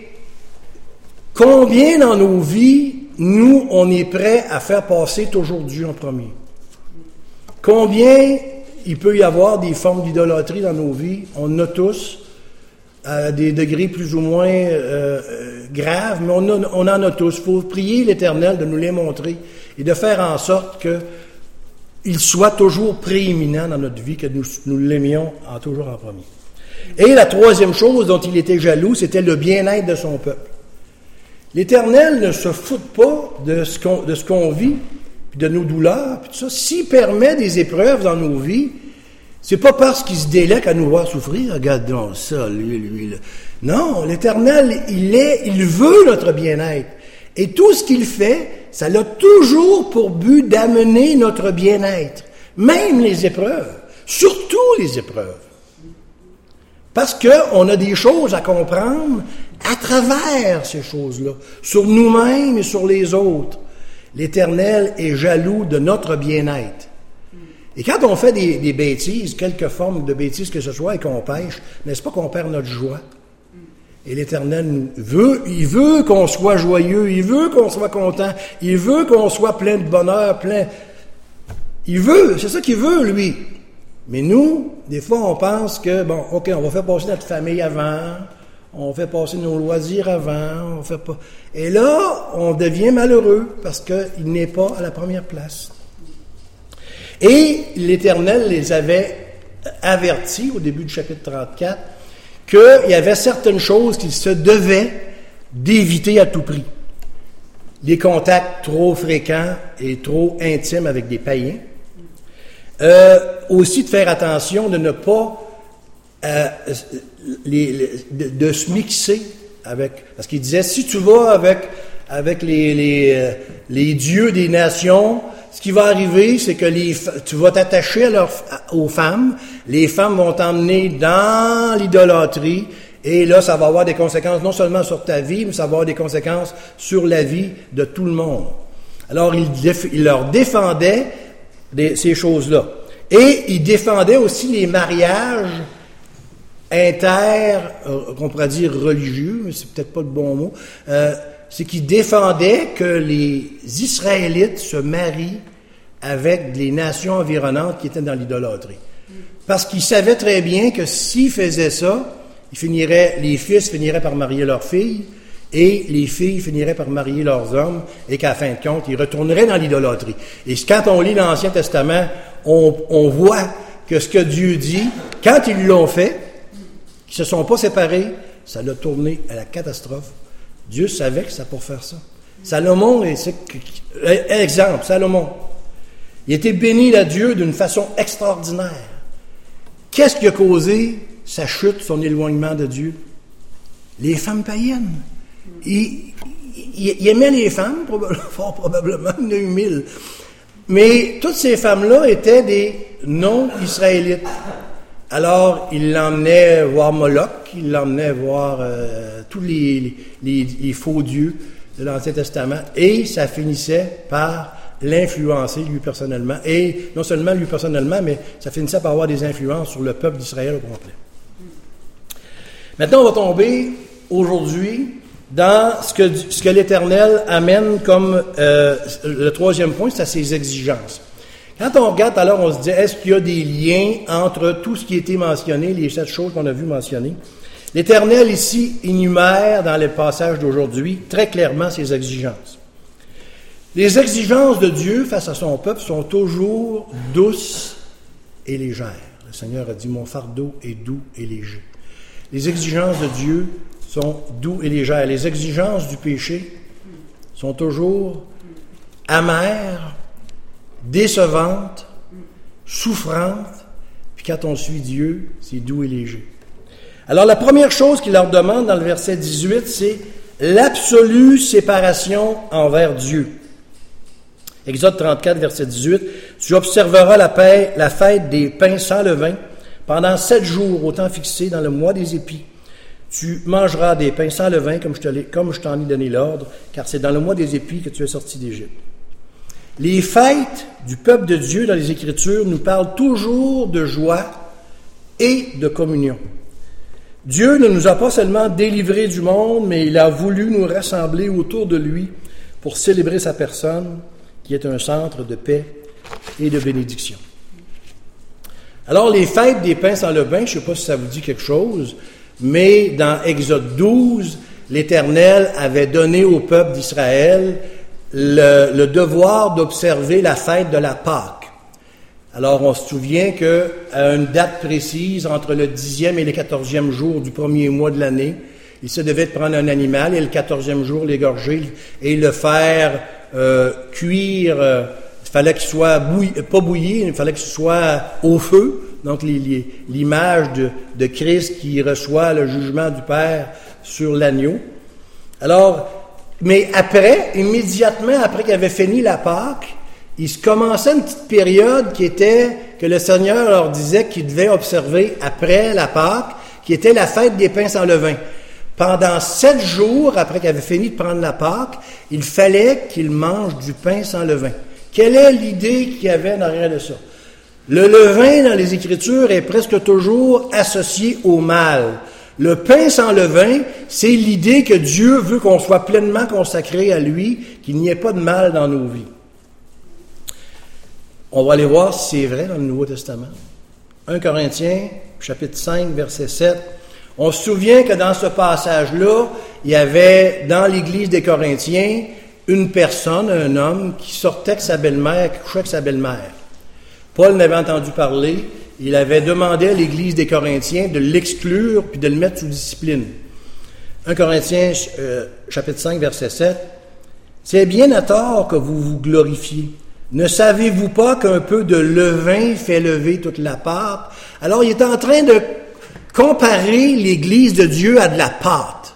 combien dans nos vies, nous, on est prêt à faire passer toujours Dieu en premier? Combien il peut y avoir des formes d'idolâtrie dans nos vies? On en a tous, à des degrés plus ou moins euh, graves, mais on, a, on en a tous. Il faut prier l'Éternel de nous les montrer et de faire en sorte que il soit toujours prééminent dans notre vie, que nous, nous l'aimions en, toujours en premier. Et la troisième chose dont il était jaloux, c'était le bien-être de son peuple. L'Éternel ne se fout pas de ce qu'on, de ce qu'on vit, puis de nos douleurs, puis tout ça. S'il permet des épreuves dans nos vies, c'est pas parce qu'il se délecte à nous voir souffrir. Regarde donc ça, lui, lui, là. Non, l'Éternel, il est, il veut notre bien-être. Et tout ce qu'il fait, ça a toujours pour but d'amener notre bien-être. Même les épreuves. Surtout les épreuves. Parce qu'on a des choses à comprendre à travers ces choses-là. Sur nous-mêmes et sur les autres. L'Éternel est jaloux de notre bien-être. Et quand on fait des, des bêtises, quelque forme de bêtises que ce soit, et qu'on pêche, n'est-ce pas qu'on perd notre joie? Et l'Éternel nous veut, il veut qu'on soit joyeux, il veut qu'on soit content, il veut qu'on soit plein de bonheur, plein... Il veut, c'est ça qu'il veut, lui. Mais nous, des fois, on pense que, bon, OK, on va faire passer notre famille avant, on fait passer nos loisirs avant, on fait pas... Et là, on devient malheureux parce qu'il n'est pas à la première place. Et l'Éternel les avait avertis, au début du chapitre trente-quatre, qu'il y avait certaines choses qu'il se devait d'éviter à tout prix. Les contacts trop fréquents et trop intimes avec des païens. Euh, aussi de faire attention de ne pas euh, les, les, de, de se mixer avec... Parce qu'il disait, si tu vas avec, avec les, les, euh, les dieux des nations, ce qui va arriver, c'est que les, tu vas t'attacher à leur, aux femmes, les femmes vont t'emmener dans l'idolâtrie, et là, ça va avoir des conséquences non seulement sur ta vie, mais ça va avoir des conséquences sur la vie de tout le monde. Alors, il, il leur défendait des, ces choses-là. Et il défendait aussi les mariages inter, euh, qu'on pourrait dire religieux, mais c'est peut-être pas le bon mot, euh, c'est qu'il défendait que les Israélites se marient avec les nations environnantes qui étaient dans l'idolâtrie. Parce qu'il savait très bien que s'ils faisaient ça, ils finiraient, les fils finiraient par marier leurs filles, et les filles finiraient par marier leurs hommes, et qu'à la fin de compte, ils retourneraient dans l'idolâtrie. Et quand on lit l'Ancien Testament, on, on voit que ce que Dieu dit, quand ils l'ont fait, qu'ils ne se sont pas séparés, ça l'a tourné à la catastrophe. Dieu savait que ça pour faire ça. Salomon, et c'est, exemple, Salomon, il était béni à Dieu d'une façon extraordinaire. Qu'est-ce qui a causé sa chute, son éloignement de Dieu? Les femmes païennes. Il, il, il aimait les femmes, probablement, fort probablement, il y en a eu mille. Mais toutes ces femmes-là étaient des non-israélites. Alors, il l'emmenait voir Moloch, il l'emmenait voir euh, tous les, les, les faux dieux de l'Ancien Testament, et ça finissait par l'influencer lui personnellement. Et non seulement lui personnellement, mais ça finissait par avoir des influences sur le peuple d'Israël au complet. Maintenant, on va tomber aujourd'hui dans ce que, ce que l'Éternel amène comme euh, le troisième point, c'est à ses exigences. Quand on regarde, alors on se dit, est-ce qu'il y a des liens entre tout ce qui a été mentionné, les sept choses qu'on a vues mentionner? L'Éternel ici énumère dans les passages d'aujourd'hui très clairement ses exigences. Les exigences de Dieu face à son peuple sont toujours douces et légères. Le Seigneur a dit, mon fardeau est doux et léger. Les exigences de Dieu sont doux et légères. Les exigences du péché sont toujours amères, décevantes, souffrantes, puis quand on suit Dieu, c'est doux et léger. Alors la première chose qu'il leur demande dans le verset dix-huit, c'est l'absolue séparation envers Dieu. Exode trente-quatre, verset dix-huit, « Tu observeras la, paix, la fête des pains sans levain pendant sept jours au temps fixé dans le mois des épis. Tu mangeras des pains sans levain comme je, te l'ai, comme je t'en ai donné l'ordre, car c'est dans le mois des épis que tu es sorti d'Égypte. » Les fêtes du peuple de Dieu dans les Écritures nous parlent toujours de joie et de communion. Dieu ne nous a pas seulement délivrés du monde, mais il a voulu nous rassembler autour de lui pour célébrer sa personne, qui est un centre de paix et de bénédiction. Alors, les fêtes des pains sans levain, je ne sais pas si ça vous dit quelque chose, mais dans Exode douze, l'Éternel avait donné au peuple d'Israël Le, le devoir d'observer la fête de la Pâque. Alors, on se souvient qu'à une date précise, entre le dixième et le quatorzième jour du premier mois de l'année, il se devait de prendre un animal et le quatorzième jour l'égorger et le faire euh, cuire. Euh, il fallait qu'il soit bouilli, pas bouilli, il fallait qu'il soit au feu. Donc, les, les, l'image de, de Christ qui reçoit le jugement du Père sur l'agneau. Alors, mais après, immédiatement après qu'il avait fini la Pâque, il se commençait une petite période qui était, que le Seigneur leur disait qu'ils devaient observer après la Pâque, qui était la fête des pains sans levain. Pendant sept jours, après qu'il avait fini de prendre la Pâque, il fallait qu'ils mangent du pain sans levain. Quelle est l'idée qu'il y avait derrière de ça? Le levain dans les Écritures est presque toujours associé au mal. Le pain sans levain, c'est l'idée que Dieu veut qu'on soit pleinement consacré à lui, qu'il n'y ait pas de mal dans nos vies. On va aller voir si c'est vrai dans le Nouveau Testament. un Corinthiens, chapitre cinq, verset sept. On se souvient que dans ce passage-là, il y avait dans l'église des Corinthiens une personne, un homme, qui sortait avec sa belle-mère, qui couchait avec sa belle-mère. Paul n'avait entendu parler. Il avait demandé à l'église des Corinthiens de l'exclure puis de le mettre sous discipline. un Corinthiens, euh, chapitre cinq, verset sept. « C'est bien à tort que vous vous glorifiez. Ne savez-vous pas qu'un peu de levain fait lever toute la pâte? » Alors, il est en train de comparer l'Église de Dieu à de la pâte.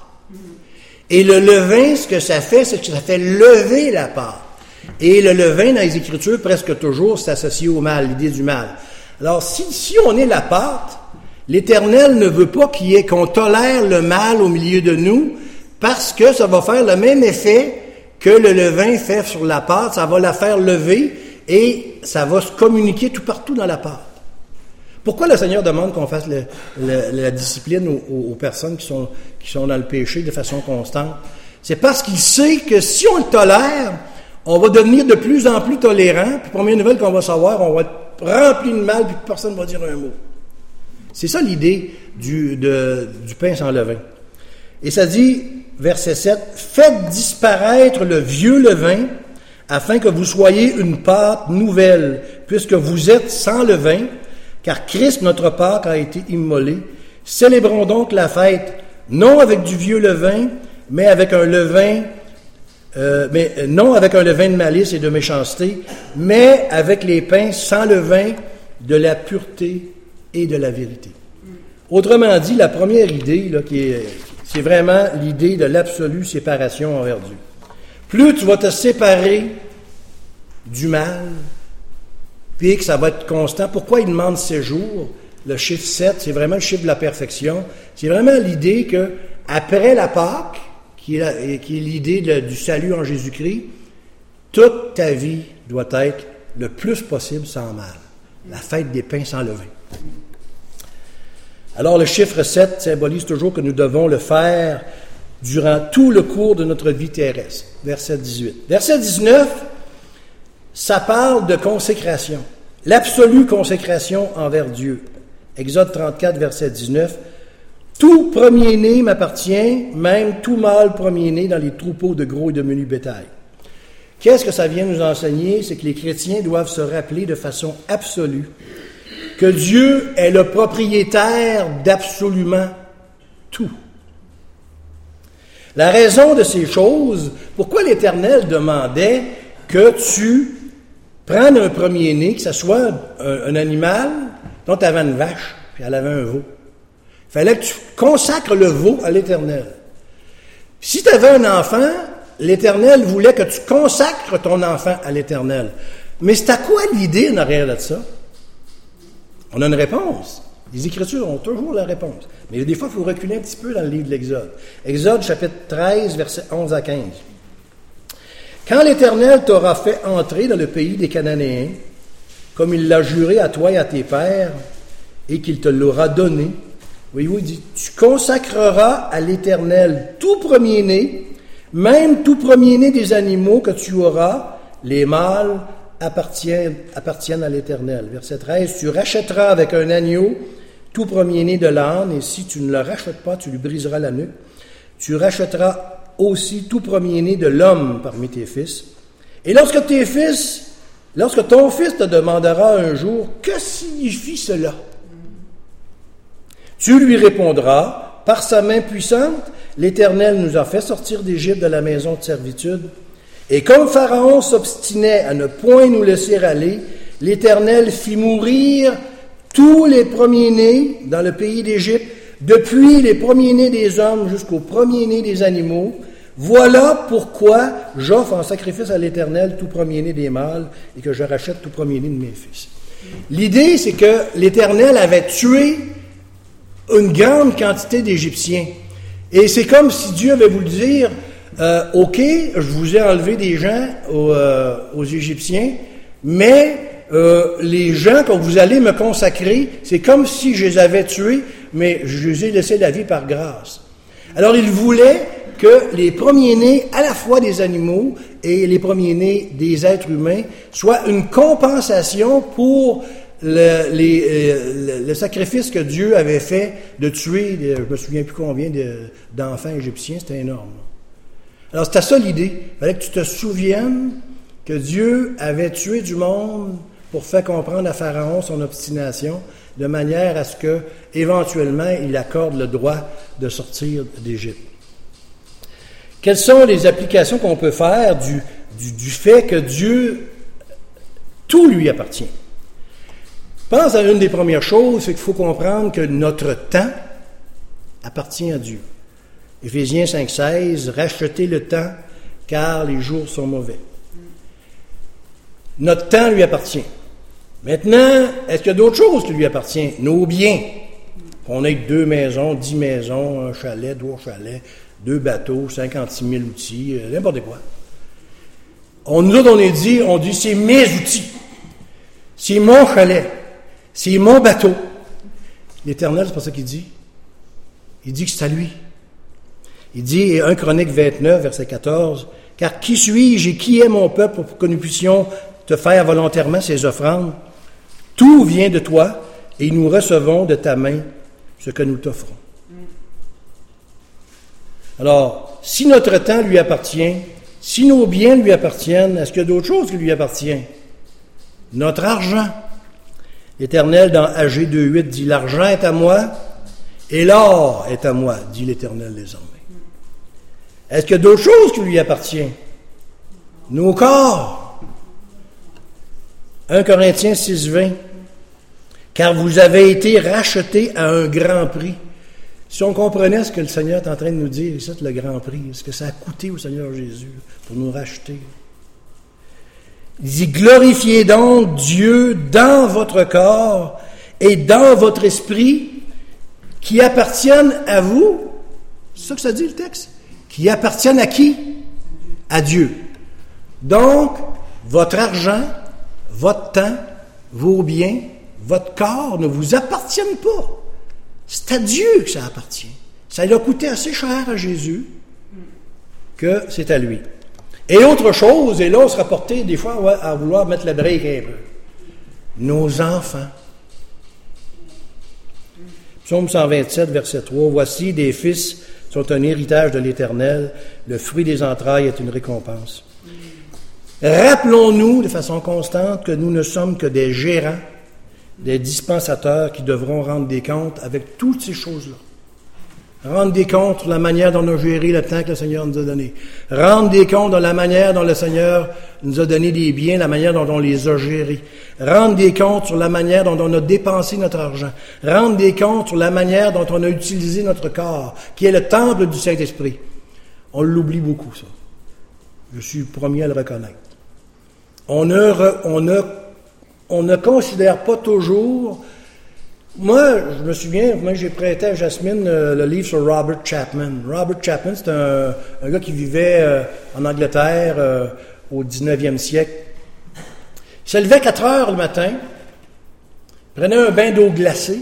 Et le levain, ce que ça fait, c'est que ça fait lever la pâte. Et le levain, dans les Écritures, presque toujours, c'est associé au mal, l'idée du mal. Alors, si, si on est la pâte, l'Éternel ne veut pas qu'il y ait, qu'on tolère le mal au milieu de nous, parce que ça va faire le même effet que le levain fait sur la pâte, ça va la faire lever et ça va se communiquer tout partout dans la pâte. Pourquoi le Seigneur demande qu'on fasse le, le, la discipline aux, aux personnes qui sont, qui sont dans le péché de façon constante? C'est parce qu'il sait que si on le tolère, on va devenir de plus en plus tolérant, puis première nouvelle qu'on va savoir, on va être rempli de mal, puis personne ne va dire un mot. C'est ça l'idée du, de, du pain sans levain. Et ça dit, verset sept, « Faites disparaître le vieux levain, afin que vous soyez une pâte nouvelle, puisque vous êtes sans levain, car Christ, notre Pâque, a été immolé. Célébrons donc la fête, non avec du vieux levain, mais avec un levain, euh, mais non avec un levain de malice et de méchanceté, mais avec les pains sans levain de la pureté et de la vérité. » Autrement dit, la première idée, là, qui est, c'est vraiment l'idée de l'absolue séparation envers Dieu. Plus tu vas te séparer du mal, puis que ça va être constant. Pourquoi il demande sept jours? Le chiffre sept, c'est vraiment le chiffre de la perfection. C'est vraiment l'idée que après la Pâque, qui est, la, qui est l'idée de, du salut en Jésus-Christ, toute ta vie doit être le plus possible sans mal. La fête des pains sans levain. Alors le chiffre sept symbolise toujours que nous devons le faire durant tout le cours de notre vie terrestre. Verset dix-huit. Verset dix-neuf, ça parle de consécration. L'absolue consécration envers Dieu. Exode trente-quatre, verset dix-neuf. « Tout premier-né m'appartient, même tout mâle premier-né dans les troupeaux de gros et de menu bétail. » Qu'est-ce que ça vient nous enseigner? C'est que les chrétiens doivent se rappeler de façon absolue que Dieu est le propriétaire d'absolument tout. La raison de ces choses, pourquoi l'Éternel demandait que tu prennes un premier-né, que ce soit un, un animal, dont tu avais une vache, puis elle avait un veau. Il fallait que tu consacres le veau à l'Éternel. Si tu avais un enfant, l'Éternel voulait que tu consacres ton enfant à l'Éternel. Mais c'est à quoi l'idée en arrière de ça? On a une réponse. Les Écritures ont toujours la réponse. Mais des fois, il faut reculer un petit peu dans le livre de l'Exode. Exode, chapitre treize, versets onze à quinze. « Quand l'Éternel t'aura fait entrer dans le pays des Cananéens, comme il l'a juré à toi et à tes pères, et qu'il te l'aura donné, voyez-vous, il dit, tu consacreras à l'Éternel tout premier-né, même tout premier-né des animaux que tu auras, les mâles appartiennent, appartiennent à l'Éternel. Verset treize, tu rachèteras avec un agneau tout premier-né de l'âne, et si tu ne le rachètes pas, tu lui briseras la nuque. Tu rachèteras aussi tout premier-né de l'homme parmi tes fils. Et lorsque tes fils, lorsque ton fils te demandera un jour, que signifie cela? Tu lui répondras, par sa main puissante, l'Éternel nous a fait sortir d'Égypte de la maison de servitude. Et comme Pharaon s'obstinait à ne point nous laisser aller, l'Éternel fit mourir tous les premiers-nés dans le pays d'Égypte, depuis les premiers-nés des hommes jusqu'aux premiers-nés des animaux. Voilà pourquoi j'offre en sacrifice à l'Éternel tout premier-né des mâles et que je rachète tout premier-né de mes fils. L'idée, c'est que l'Éternel avait tué une grande quantité d'Égyptiens. Et c'est comme si Dieu avait voulu dire, euh, « OK, je vous ai enlevé des gens aux, euh, aux Égyptiens, mais euh, les gens que vous allez me consacrer, c'est comme si je les avais tués, mais je les ai laissés la vie par grâce. » Alors, il voulait que les premiers-nés à la fois des animaux et les premiers-nés des êtres humains soient une compensation pour le, les, euh, le, le sacrifice que Dieu avait fait de tuer, je ne me souviens plus combien de, d'enfants égyptiens, c'était énorme. Alors, c'était ça l'idée. Il fallait que tu te souviennes que Dieu avait tué du monde pour faire comprendre à Pharaon son obstination, de manière à ce que, éventuellement, il accorde le droit de sortir d'Égypte. Quelles sont les applications qu'on peut faire du, du, du fait que Dieu, tout lui appartient? Je pense à une des premières choses, c'est qu'il faut comprendre que notre temps appartient à Dieu. Éphésiens cinq seize, rachetez le temps, car les jours sont mauvais. Notre temps lui appartient. Maintenant, est-ce qu'il y a d'autres choses qui lui appartiennent? Nos biens. On ait deux maisons, dix maisons, un chalet, deux chalets, deux bateaux, cinquante-six mille outils, euh, n'importe quoi. On, nous autres, on est dit, on dit, c'est mes outils. C'est mon chalet. C'est mon bateau. L'Éternel, c'est pas ça qu'il dit. Il dit que c'est à lui. Il dit, un Chronique vingt-neuf, verset quatorze, « Car qui suis-je et qui est mon peuple pour que nous puissions te faire volontairement ces offrandes? Tout vient de toi, et nous recevons de ta main ce que nous t'offrons. » Alors, si notre temps lui appartient, si nos biens lui appartiennent, est-ce qu'il y a d'autres choses qui lui appartiennent? Notre argent. L'Éternel, dans A G deux huit, dit « L'argent est à moi, et l'or est à moi, dit l'Éternel désormais. » Est-ce qu'il y a d'autres choses qui lui appartiennent? Nos corps. un Corinthiens six vingt. Car vous avez été rachetés à un grand prix. Si on comprenait ce que le Seigneur est en train de nous dire, c'est le grand prix, ce que ça a coûté au Seigneur Jésus pour nous racheter. Il dit, glorifiez donc Dieu dans votre corps et dans votre esprit qui appartiennent à vous. C'est ça que ça dit le texte? Qui appartiennent à qui? À Dieu. Donc, votre argent, votre temps, vos biens, votre corps ne vous appartiennent pas. C'est à Dieu que ça appartient. Ça lui a coûté assez cher à Jésus que c'est à lui. Et autre chose, et là on sera porté des fois à vouloir mettre le break un peu. Nos enfants. Psaume cent vingt-sept, verset trois. Voici des fils sont un héritage de l'Éternel, le fruit des entrailles est une récompense. Rappelons-nous de façon constante que nous ne sommes que des gérants, des dispensateurs qui devront rendre des comptes avec toutes ces choses-là. Rendre des comptes sur la manière dont on a géré le temps que le Seigneur nous a donné. Rendre des comptes dans la manière dont le Seigneur nous a donné des biens, la manière dont on les a gérés. Rendre des comptes sur la manière dont on a dépensé notre argent. Rendre des comptes sur la manière dont on a utilisé notre corps, qui est le temple du Saint-Esprit. On l'oublie beaucoup, ça. Je suis le premier à le reconnaître. On ne, re, on ne, on ne considère pas toujours... Moi, je me souviens, moi j'ai prêté à Jasmine euh, le livre sur Robert Chapman. Robert Chapman, c'est un, un gars qui vivait euh, en Angleterre euh, au dix-neuvième siècle. Il se levait à quatre heures le matin, prenait un bain d'eau glacée,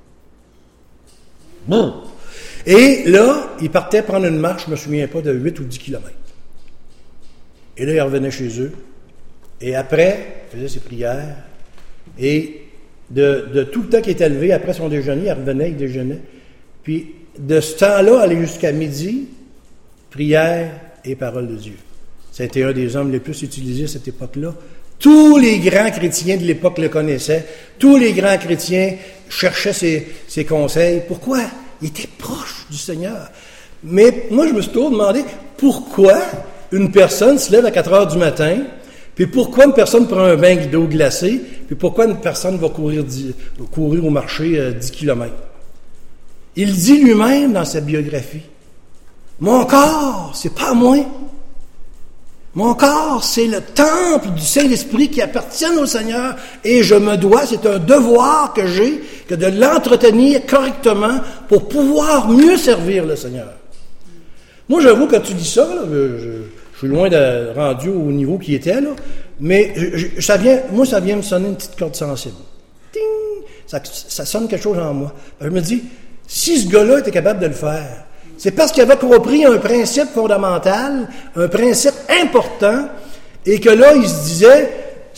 bon. Et là, il partait prendre une marche, je ne me souviens pas, de huit ou dix kilomètres. Et là, il revenait chez eux. Et après, il faisait ses prières. Et de, de tout le temps qu'il était levé, après son déjeuner, il revenait, il déjeunait. Puis, de ce temps-là, aller jusqu'à midi, prière et parole de Dieu. C'était un des hommes les plus utilisés à cette époque-là. Tous les grands chrétiens de l'époque le connaissaient. Tous les grands chrétiens cherchaient ses, ses conseils. Pourquoi? Il était proche du Seigneur. Mais moi, je me suis toujours demandé pourquoi une personne se lève à quatre heures du matin, puis pourquoi une personne prend un bain d'eau glacée, puis pourquoi une personne va courir, dix, courir au marché euh, dix kilomètres. Il dit lui-même dans sa biographie, « Mon corps, c'est pas à moi. Mon corps, c'est le temple du Saint-Esprit qui appartient au Seigneur, et je me dois, c'est un devoir que j'ai, que de l'entretenir correctement pour pouvoir mieux servir le Seigneur. » Moi, j'avoue, quand tu dis ça, là, je, je, je suis loin de rendu au niveau qui était, là, mais je, ça vient, moi, ça vient me sonner une petite corde sensible. Ting! Ça, ça sonne quelque chose en moi. Je me dis, si ce gars-là était capable de le faire, c'est parce qu'il avait compris un principe fondamental, un principe important, et que là, il se disait,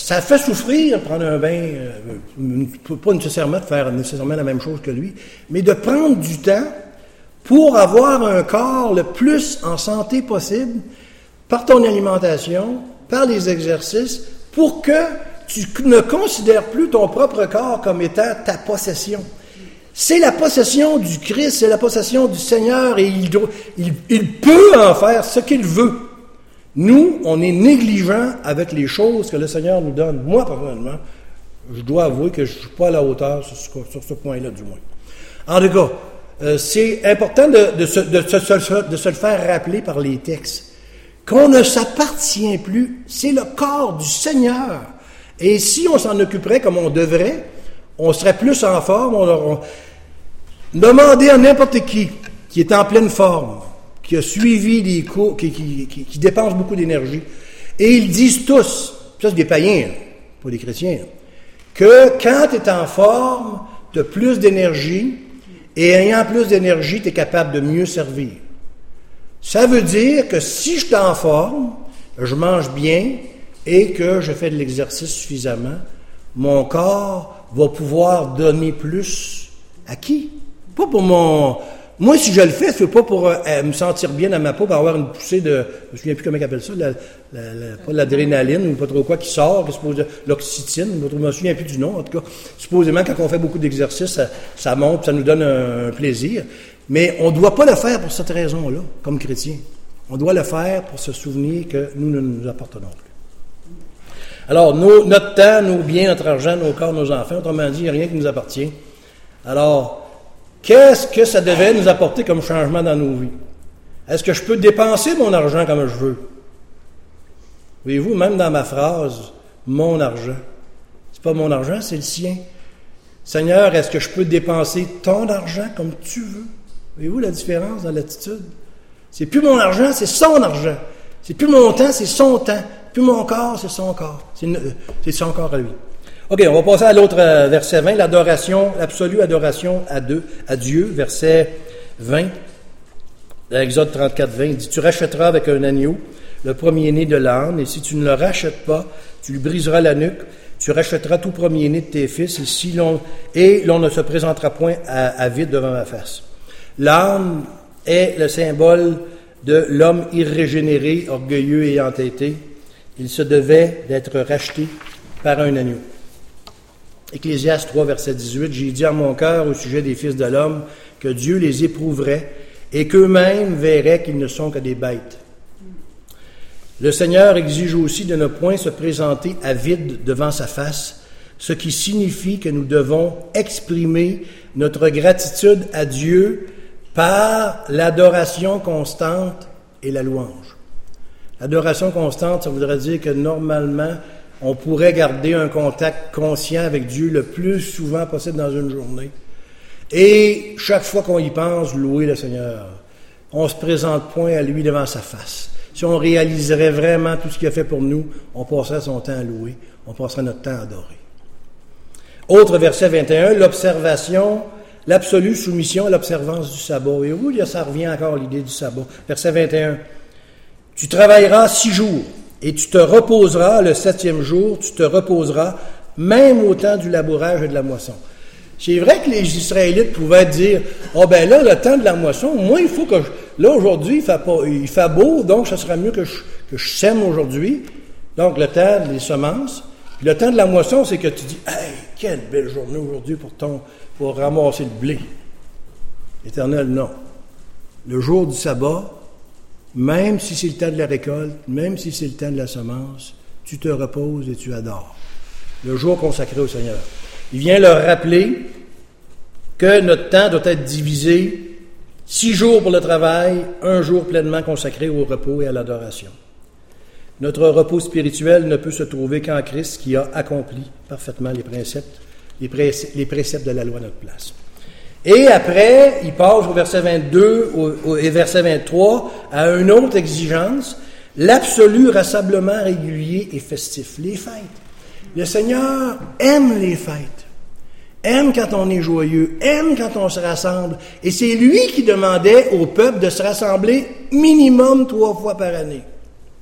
Ça fait souffrir, prendre un bain, euh, pas nécessairement de faire nécessairement la même chose que lui, mais de prendre du temps pour avoir un corps le plus en santé possible, par ton alimentation, par les exercices, pour que tu ne considères plus ton propre corps comme étant ta possession. C'est la possession du Christ, c'est la possession du Seigneur, et il, doit, il, il peut en faire ce qu'il veut. Nous, on est négligents avec les choses que le Seigneur nous donne. Moi, personnellement, je dois avouer que je ne suis pas à la hauteur sur ce, sur ce point-là, du moins. En tout cas, euh, c'est important de, de, se, de, se, de se le faire rappeler par les textes. Qu'on ne s'appartient plus, c'est le corps du Seigneur. Et si on s'en occuperait comme on devrait, on serait plus en forme. On, on, demandez à n'importe qui, qui est en pleine forme, qui a suivi des cours, qui, qui, qui, qui dépense beaucoup d'énergie, et ils disent tous, ça c'est des païens, pas des chrétiens, que quand tu es en forme, tu as plus d'énergie, et ayant plus d'énergie, tu es capable de mieux servir. Ça veut dire que si je suis en forme, je mange bien, et que je fais de l'exercice suffisamment, mon corps va pouvoir donner plus à qui? Pas pour mon... Moi, si je le fais, c'est pas pour euh, me sentir bien dans ma peau, pour avoir une poussée de... Je me souviens plus comment ils appellent ça, la, la, la, pas l'adrénaline, ou pas trop quoi, qui sort, qui suppose l'oxytocine, je me souviens plus du nom, en tout cas. Supposément, quand on fait beaucoup d'exercices, ça, ça monte, ça nous donne un, un plaisir. Mais on ne doit pas le faire pour cette raison-là, comme chrétien. On doit le faire pour se souvenir que nous ne nous appartenons plus. Alors, nos, notre temps, nos biens, notre argent, nos corps, nos enfants, autrement dit, il n'y a rien qui nous appartient. Alors, qu'est-ce que ça devait nous apporter comme changement dans nos vies? Est-ce que je peux dépenser mon argent comme je veux? Voyez-vous, même dans ma phrase, mon argent. C'est pas mon argent, c'est le sien. Seigneur, est-ce que je peux dépenser ton argent comme tu veux? Voyez-vous la différence dans l'attitude? C'est plus mon argent, c'est son argent. C'est plus mon temps, c'est son temps. Plus mon corps, c'est son corps. C'est, une, c'est son corps à lui. OK, on va passer à l'autre euh, verset vingt, l'adoration, l'absolue adoration à, deux, à Dieu, verset vingt. Exode trente-quatre, vingt, il dit « Tu rachèteras avec un agneau le premier-né de l'âne, et si tu ne le rachètes pas, tu lui briseras la nuque, tu rachèteras tout premier-né de tes fils, et, si l'on, et l'on ne se présentera point à, à vide devant ma face. » L'âne est le symbole de l'homme irrégénéré, orgueilleux et entêté. Il se devait d'être racheté par un agneau. Ecclésiaste trois, verset dix-huit, « J'ai dit à mon cœur au sujet des fils de l'homme que Dieu les éprouverait et qu'eux-mêmes verraient qu'ils ne sont que des bêtes. » Le Seigneur exige aussi de ne point se présenter à vide devant sa face, ce qui signifie que nous devons exprimer notre gratitude à Dieu par l'adoration constante et la louange. L'adoration constante, ça voudrait dire que normalement, on pourrait garder un contact conscient avec Dieu le plus souvent possible dans une journée. Et chaque fois qu'on y pense, louer le Seigneur. On ne se présente point à lui devant sa face. Si on réaliserait vraiment tout ce qu'il a fait pour nous, on passerait son temps à louer, on passerait notre temps à adorer. Autre verset vingt et un, l'observation, l'absolue soumission à l'observance du sabbat. Et où ça revient encore l'idée du sabbat? Verset vingt et un. Tu travailleras six jours et tu te reposeras le septième jour, tu te reposeras même au temps du labourage et de la moisson. C'est vrai que les Israélites pouvaient dire, « Ah oh ben là, le temps de la moisson, moi il faut que je... Là aujourd'hui, il fait, pas, il fait beau, donc ça serait mieux que je, que je sème aujourd'hui. » Donc le temps des semences. Puis le temps de la moisson, c'est que tu dis, « Hey, quelle belle journée aujourd'hui pour, ton, pour ramasser le blé. » L'Éternel, non. Le jour du sabbat, même si c'est le temps de la récolte, même si c'est le temps de la semence, tu te reposes et tu adores. Le jour consacré au Seigneur. Il vient leur rappeler que notre temps doit être divisé six jours pour le travail, un jour pleinement consacré au repos et à l'adoration. Notre repos spirituel ne peut se trouver qu'en Christ qui a accompli parfaitement les préceptes, les préceptes, les préceptes de la loi à notre place. Et après, il passe au verset vingt-deux au, au, et verset vingt-trois à une autre exigence, l'absolu rassemblement régulier et festif, les fêtes. Le Seigneur aime les fêtes, aime quand on est joyeux, aime quand on se rassemble. Et c'est lui qui demandait au peuple de se rassembler minimum trois fois par année.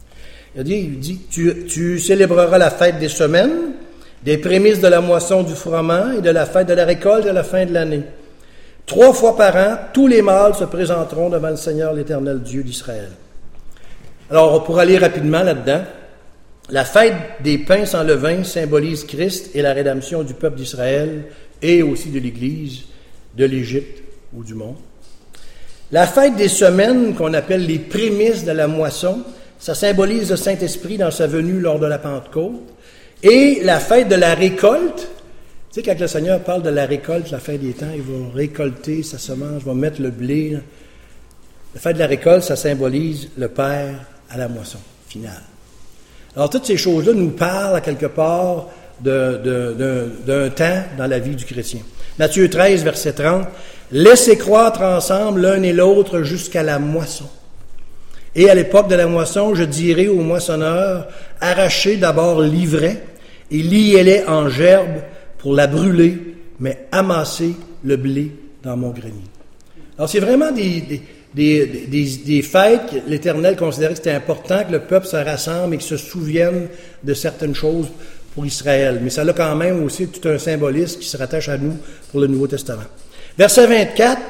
Il dit, il dit tu, tu célébreras la fête des semaines, des prémices de la moisson du froment et de la fête de la récolte à la fin de l'année. Trois fois par an, tous les mâles se présenteront devant le Seigneur, l'Éternel Dieu d'Israël. Alors, pour aller rapidement là-dedans, la fête des pains sans levain symbolise Christ et la rédemption du peuple d'Israël et aussi de l'Église, de l'Égypte ou du monde. La fête des semaines, qu'on appelle les prémices de la moisson, ça symbolise le Saint-Esprit dans sa venue lors de la Pentecôte. Et la fête de la récolte, tu sais, quand le Seigneur parle de la récolte, la fin des temps, il va récolter sa semence, il va mettre le blé. Là. La fête de la récolte, ça symbolise le Père à la moisson finale. Alors, toutes ces choses-là nous parlent, à quelque part, de, de, de, d'un temps dans la vie du chrétien. Matthieu treize, verset trente, « Laissez croître ensemble l'un et l'autre jusqu'à la moisson. Et à l'époque de la moisson, je dirai aux moissonneurs, arrachez d'abord l'ivraie et liez-les en gerbe pour la brûler, mais amassez le blé dans mon grenier. » Alors, c'est vraiment des, des, des, des, des fêtes que l'Éternel considérait que c'était important que le peuple se rassemble et qu'il se souvienne de certaines choses pour Israël. Mais ça a quand même aussi tout un symbolisme qui se rattache à nous pour le Nouveau Testament. Verset vingt-quatre,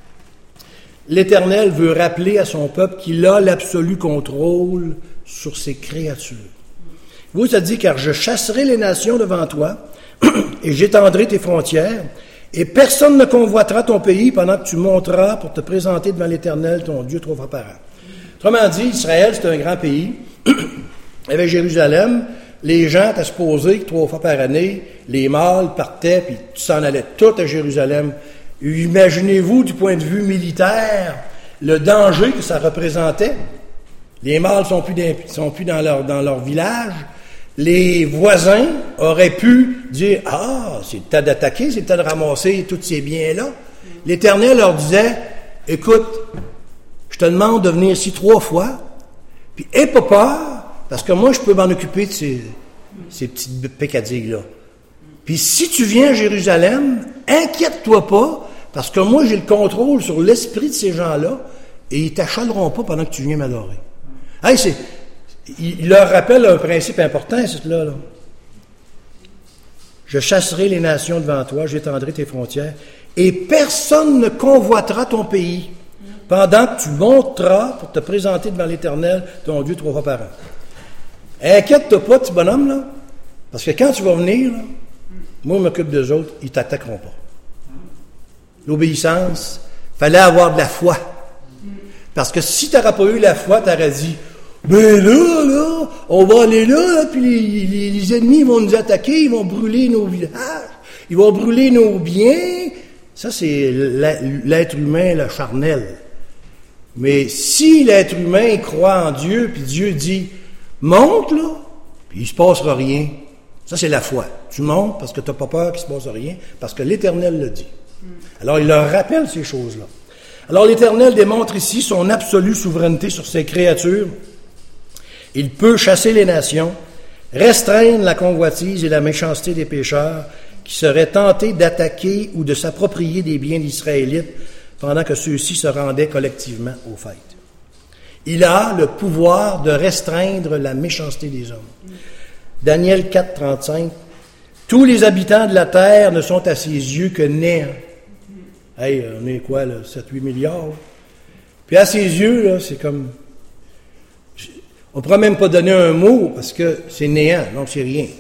l'Éternel veut rappeler à son peuple qu'il a l'absolu contrôle sur ses créatures. Vous, ça dit, car je chasserai les nations devant toi, et j'étendrai tes frontières, et personne ne convoitera ton pays pendant que tu monteras pour te présenter devant l'Éternel, ton Dieu, trois fois par an. Autrement dit, Israël, c'est un grand pays. Avec Jérusalem, les gens étaient supposés que trois fois par année, les mâles partaient, puis tu s'en allais tout à Jérusalem. Imaginez-vous, du point de vue militaire, le danger que ça représentait. Les mâles sont plus dans, sont plus dans leur, dans leur village. Les voisins auraient pu dire « Ah, c'est le temps d'attaquer, c'est le temps de ramasser tous ces biens-là. » L'Éternel leur disait « Écoute, je te demande de venir ici trois fois, puis aie pas peur, parce que moi, je peux m'en occuper de ces, ces petites pécadilles-là. Puis si tu viens à Jérusalem, inquiète-toi pas, parce que moi, j'ai le contrôle sur l'esprit de ces gens-là, et ils t'achaleront pas pendant que tu viens m'adorer. » Hey, c'est... Il leur rappelle un principe important, c'est-là. Là. Je chasserai les nations devant toi, j'étendrai tes frontières, et personne ne convoitera ton pays pendant que tu monteras pour te présenter devant l'Éternel, ton Dieu, trois fois par an. Inquiète-toi pas, petit bonhomme, là, parce que quand tu vas venir, là, moi, je m'occupe d'eux autres, ils ne t'attaqueront pas. L'obéissance, il fallait avoir de la foi. Parce que si tu n'aurais pas eu la foi, tu aurais dit, ben là, là, on va aller là, là puis les, les, les ennemis vont nous attaquer, ils vont brûler nos villages, ils vont brûler nos biens. Ça, c'est l'être humain, le charnel. Mais si l'être humain croit en Dieu, puis Dieu dit, monte là, puis il ne se passera rien. Ça, c'est la foi. Tu montes parce que tu n'as pas peur qu'il ne se passe rien, parce que l'Éternel le dit. Alors, il leur rappelle ces choses-là. Alors, l'Éternel démontre ici son absolue souveraineté sur ses créatures. Il peut chasser les nations, restreindre la convoitise et la méchanceté des pécheurs qui seraient tentés d'attaquer ou de s'approprier des biens d'Israélites pendant que ceux-ci se rendaient collectivement aux fêtes. Il a le pouvoir de restreindre la méchanceté des hommes. Daniel quatre, trente-cinq. Tous les habitants de la terre ne sont à ses yeux que néants. Hey, on est quoi, là, sept huit milliards? Là? Puis à ses yeux, là, c'est comme... On ne pourra même pas donner un mot parce que c'est néant, donc c'est rien.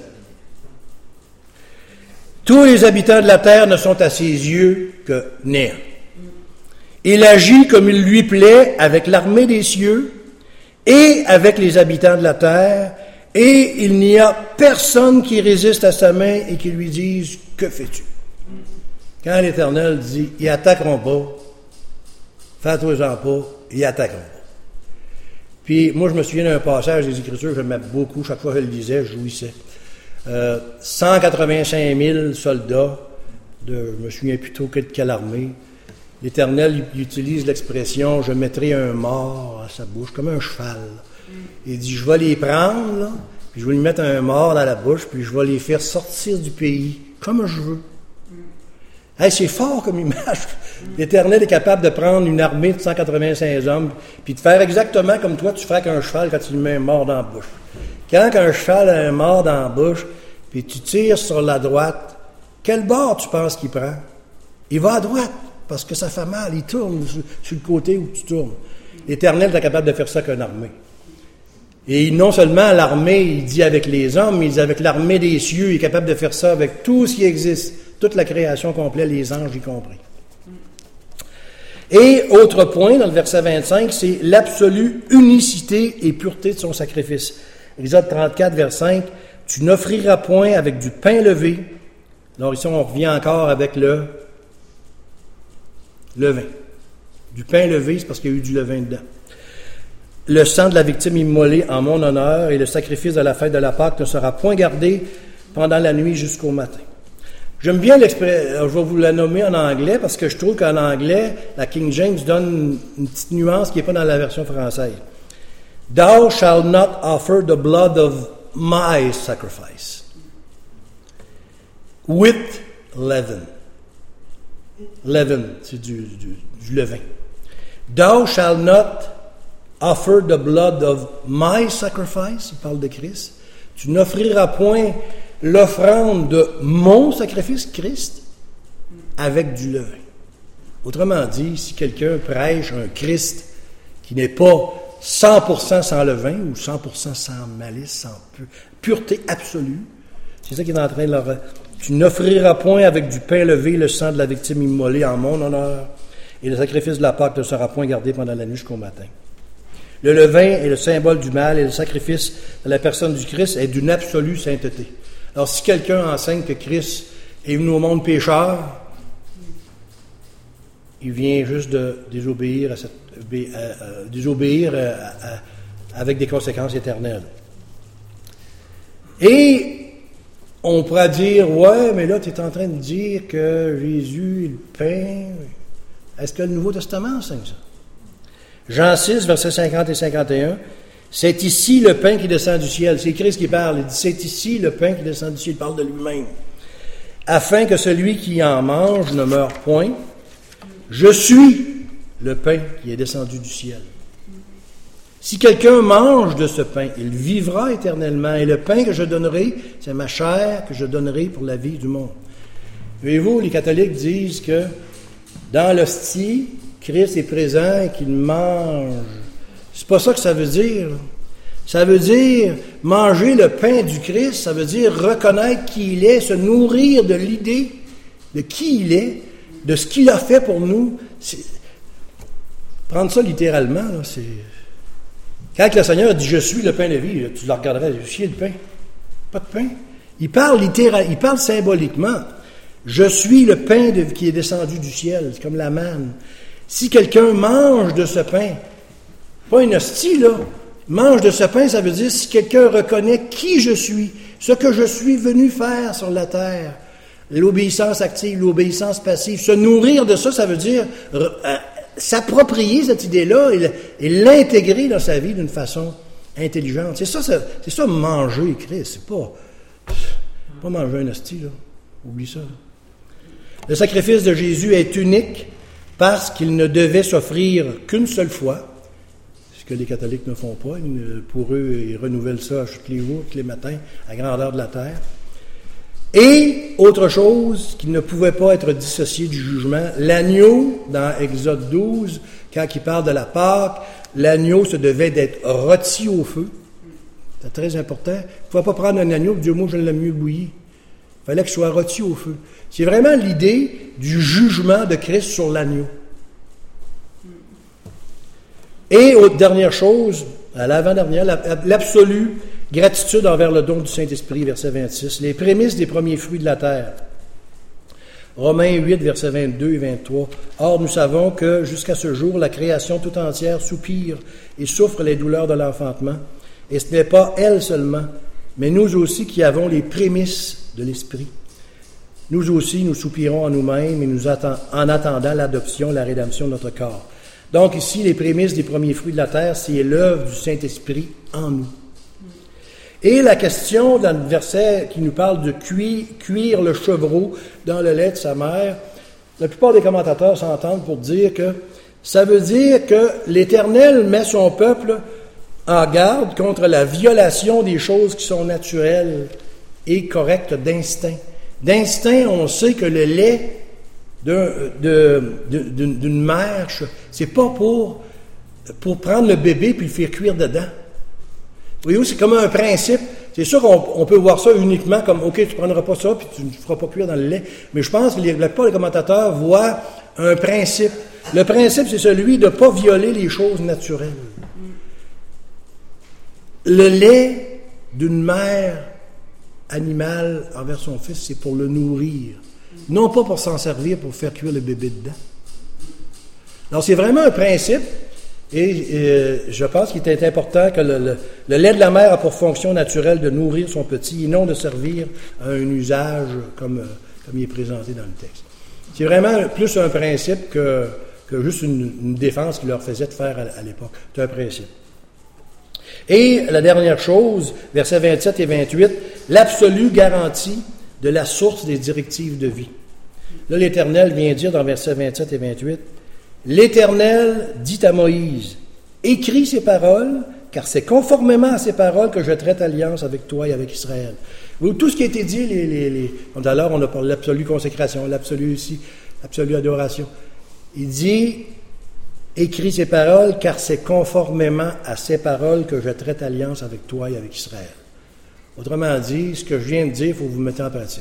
Tous les habitants de la terre ne sont à ses yeux que néant. Il agit comme il lui plaît avec l'armée des cieux et avec les habitants de la terre, et il n'y a personne qui résiste à sa main et qui lui dise « Que fais-tu » Quand l'Éternel dit « Ils attaqueront pas, fais-toi-en pas, ils attaqueront pas. » Puis moi, je me souviens d'un passage des Écritures que j'aimais beaucoup, chaque fois que je le lisais, je jouissais. Euh, cent quatre-vingt-cinq mille soldats, de, je me souviens plutôt que de quelle armée. L'Éternel il utilise l'expression « je mettrai un mort à sa bouche », comme un cheval. Il dit « je vais les prendre, là, puis je vais lui mettre un mort dans la bouche, puis je vais les faire sortir du pays, comme je veux. » Hey, c'est fort comme image. L'Éternel est capable de prendre une armée de cent quatre-vingt-cinq hommes, puis de faire exactement comme toi, tu ferais qu'un cheval quand tu lui mets un mort dans la bouche. Quand un cheval a un mort dans la bouche, puis tu tires sur la droite, quel bord tu penses qu'il prend? Il va à droite, parce que ça fait mal, il tourne sur, sur le côté où tu tournes. L'Éternel est capable de faire ça qu'une armée. Et non seulement l'armée, il dit avec les hommes, mais il dit avec l'armée des cieux, il est capable de faire ça avec tout ce qui existe, toute la création complète, les anges y compris. Et autre point, dans le verset vingt-cinq, c'est l'absolue unicité et pureté de son sacrifice. Exode trente-quatre, verset cinq, « Tu n'offriras point avec du pain levé. » Alors ici, on revient encore avec le levain. Du pain levé, c'est parce qu'il y a eu du levain dedans. Le sang de la victime immolée en mon honneur et le sacrifice de la fête de la Pâque ne sera point gardé pendant la nuit jusqu'au matin. J'aime bien l'expression, je vais vous la nommer en anglais parce que je trouve qu'en anglais, la King James donne une petite nuance qui n'est pas dans la version française. « Thou shalt not offer the blood of my sacrifice with leaven. » Leaven, c'est du, du, du levain. « Thou shalt not offer the blood of my sacrifice. » Il parle de Christ. « Tu n'offriras point l'offrande de mon sacrifice, Christ, avec du levain. » Autrement dit, si quelqu'un prêche un Christ qui n'est pas cent pour cent sans levain ou cent pour cent sans malice, sans pu- pureté absolue, c'est ça qu'il est en train de leur... Tu n'offriras point avec du pain levé le sang de la victime immolée en mon honneur, et le sacrifice de la Pâque ne sera point gardé pendant la nuit jusqu'au matin. Le levain est le symbole du mal et le sacrifice de la personne du Christ est d'une absolue sainteté. Alors, si quelqu'un enseigne que Christ est venu au monde pécheur, il vient juste de désobéir, à cette, à, à, désobéir à, à, avec des conséquences éternelles. Et on pourra dire, ouais, mais là, tu es en train de dire que Jésus est le pain. Est-ce que le Nouveau Testament enseigne ça? Jean six, versets cinquante et cinquante et un, « C'est ici le pain qui descend du ciel. » C'est Christ qui parle. Il dit, « C'est ici le pain qui descend du ciel. » Il parle de lui-même. « Afin que celui qui en mange ne meure point. Je suis le pain qui est descendu du ciel. » Si quelqu'un mange de ce pain, il vivra éternellement. Et le pain que je donnerai, c'est ma chair que je donnerai pour la vie du monde. Voyez-vous, les catholiques disent que dans l'hostie, Christ est présent et qu'il mange. C'est pas ça que ça veut dire. Ça veut dire manger le pain du Christ, ça veut dire reconnaître qui il est, se nourrir de l'idée de qui il est, de ce qu'il a fait pour nous. C'est... Prendre ça littéralement, là, c'est... Quand le Seigneur dit « Je suis le pain de vie », tu le regarderais, « Je suis le pain ». Pas de pain. Il parle littéralement, il parle symboliquement. « Je suis le pain de, qui est descendu du ciel », c'est comme la manne. Si quelqu'un mange de ce pain, pas une hostie, là, mange de ce pain, ça veut dire si quelqu'un reconnaît qui je suis, ce que je suis venu faire sur la terre, l'obéissance active, l'obéissance passive, se nourrir de ça, ça veut dire euh, s'approprier cette idée-là et, et l'intégrer dans sa vie d'une façon intelligente. C'est ça, ça c'est ça manger Christ, c'est pas, pas manger un hostie, là. Oublie ça. Là. Le sacrifice de Jésus est unique parce qu'il ne devait s'offrir qu'une seule fois, ce que les catholiques ne font pas. Pour eux, ils renouvellent ça tous les jours, tous les matins, à grandeur de la terre. Et, autre chose, qui ne pouvait pas être dissocié du jugement, l'agneau, dans Exode douze, quand il parle de la Pâque, l'agneau se devait d'être rôti au feu. C'est très important. Il ne pouvait pas prendre un agneau et dire, moi, je l'aime mieux bouilli. Il fallait qu'il soit rôti au feu. C'est vraiment l'idée du jugement de Christ sur l'agneau. Et, autre dernière chose, à l'avant-dernière, l'absolue gratitude envers le don du Saint-Esprit, verset vingt-six, les prémices des premiers fruits de la terre. Romains huit, versets vingt-deux et vingt-trois. Or, nous savons que, jusqu'à ce jour, la création tout entière soupire et souffre les douleurs de l'enfantement. Et ce n'est pas elle seulement, mais nous aussi qui avons les prémices de l'Esprit. Nous aussi, nous soupirons en nous-mêmes et nous attend, en attendant l'adoption, la rédemption de notre corps. Donc ici, les prémices des premiers fruits de la terre, c'est l'œuvre du Saint-Esprit en nous. Et la question dans le verset qui nous parle de cuire, cuire le chevreau dans le lait de sa mère, la plupart des commentateurs s'entendent pour dire que ça veut dire que l'Éternel met son peuple en garde contre la violation des choses qui sont naturelles et correctes d'instinct. D'instinct, on sait que le lait d'un, de, de, d'une, d'une mère, c'est pas pour, pour prendre le bébé puis le faire cuire dedans. Voyez-vous, c'est comme un principe. C'est sûr qu'on on peut voir ça uniquement comme, OK, tu ne prendras pas ça puis tu ne feras pas cuire dans le lait. Mais je pense que les, la plupart des commentateurs voient un principe. Le principe, c'est celui de ne pas violer les choses naturelles. Le lait d'une mère animale envers son fils, c'est pour le nourrir. Non pas pour s'en servir pour faire cuire le bébé dedans. Alors, c'est vraiment un principe. Et euh, je pense qu'il est important que le, le, le lait de la mère a pour fonction naturelle de nourrir son petit et non de servir à un usage comme, comme il est présenté dans le texte. C'est vraiment plus un principe que, que juste une, une défense qu'il leur faisait de faire à, à l'époque. C'est un principe. Et la dernière chose, versets vingt-sept et vingt-huit, l'absolue garantie de la source des directives de vie. Là, l'Éternel vient dire dans versets vingt-sept et vingt-huit, l'Éternel dit à Moïse, écris ces paroles, car c'est conformément à ces paroles que je traite alliance avec toi et avec Israël. Tout ce qui a été dit, les, les, les, tout à l'heure, on a parlé de l'absolue consécration, l'absolue ici, l'absolue adoration. Il dit, écris ces paroles, car c'est conformément à ces paroles que je traite alliance avec toi et avec Israël. Autrement dit, ce que je viens de dire, il faut que vous mettez en pratique.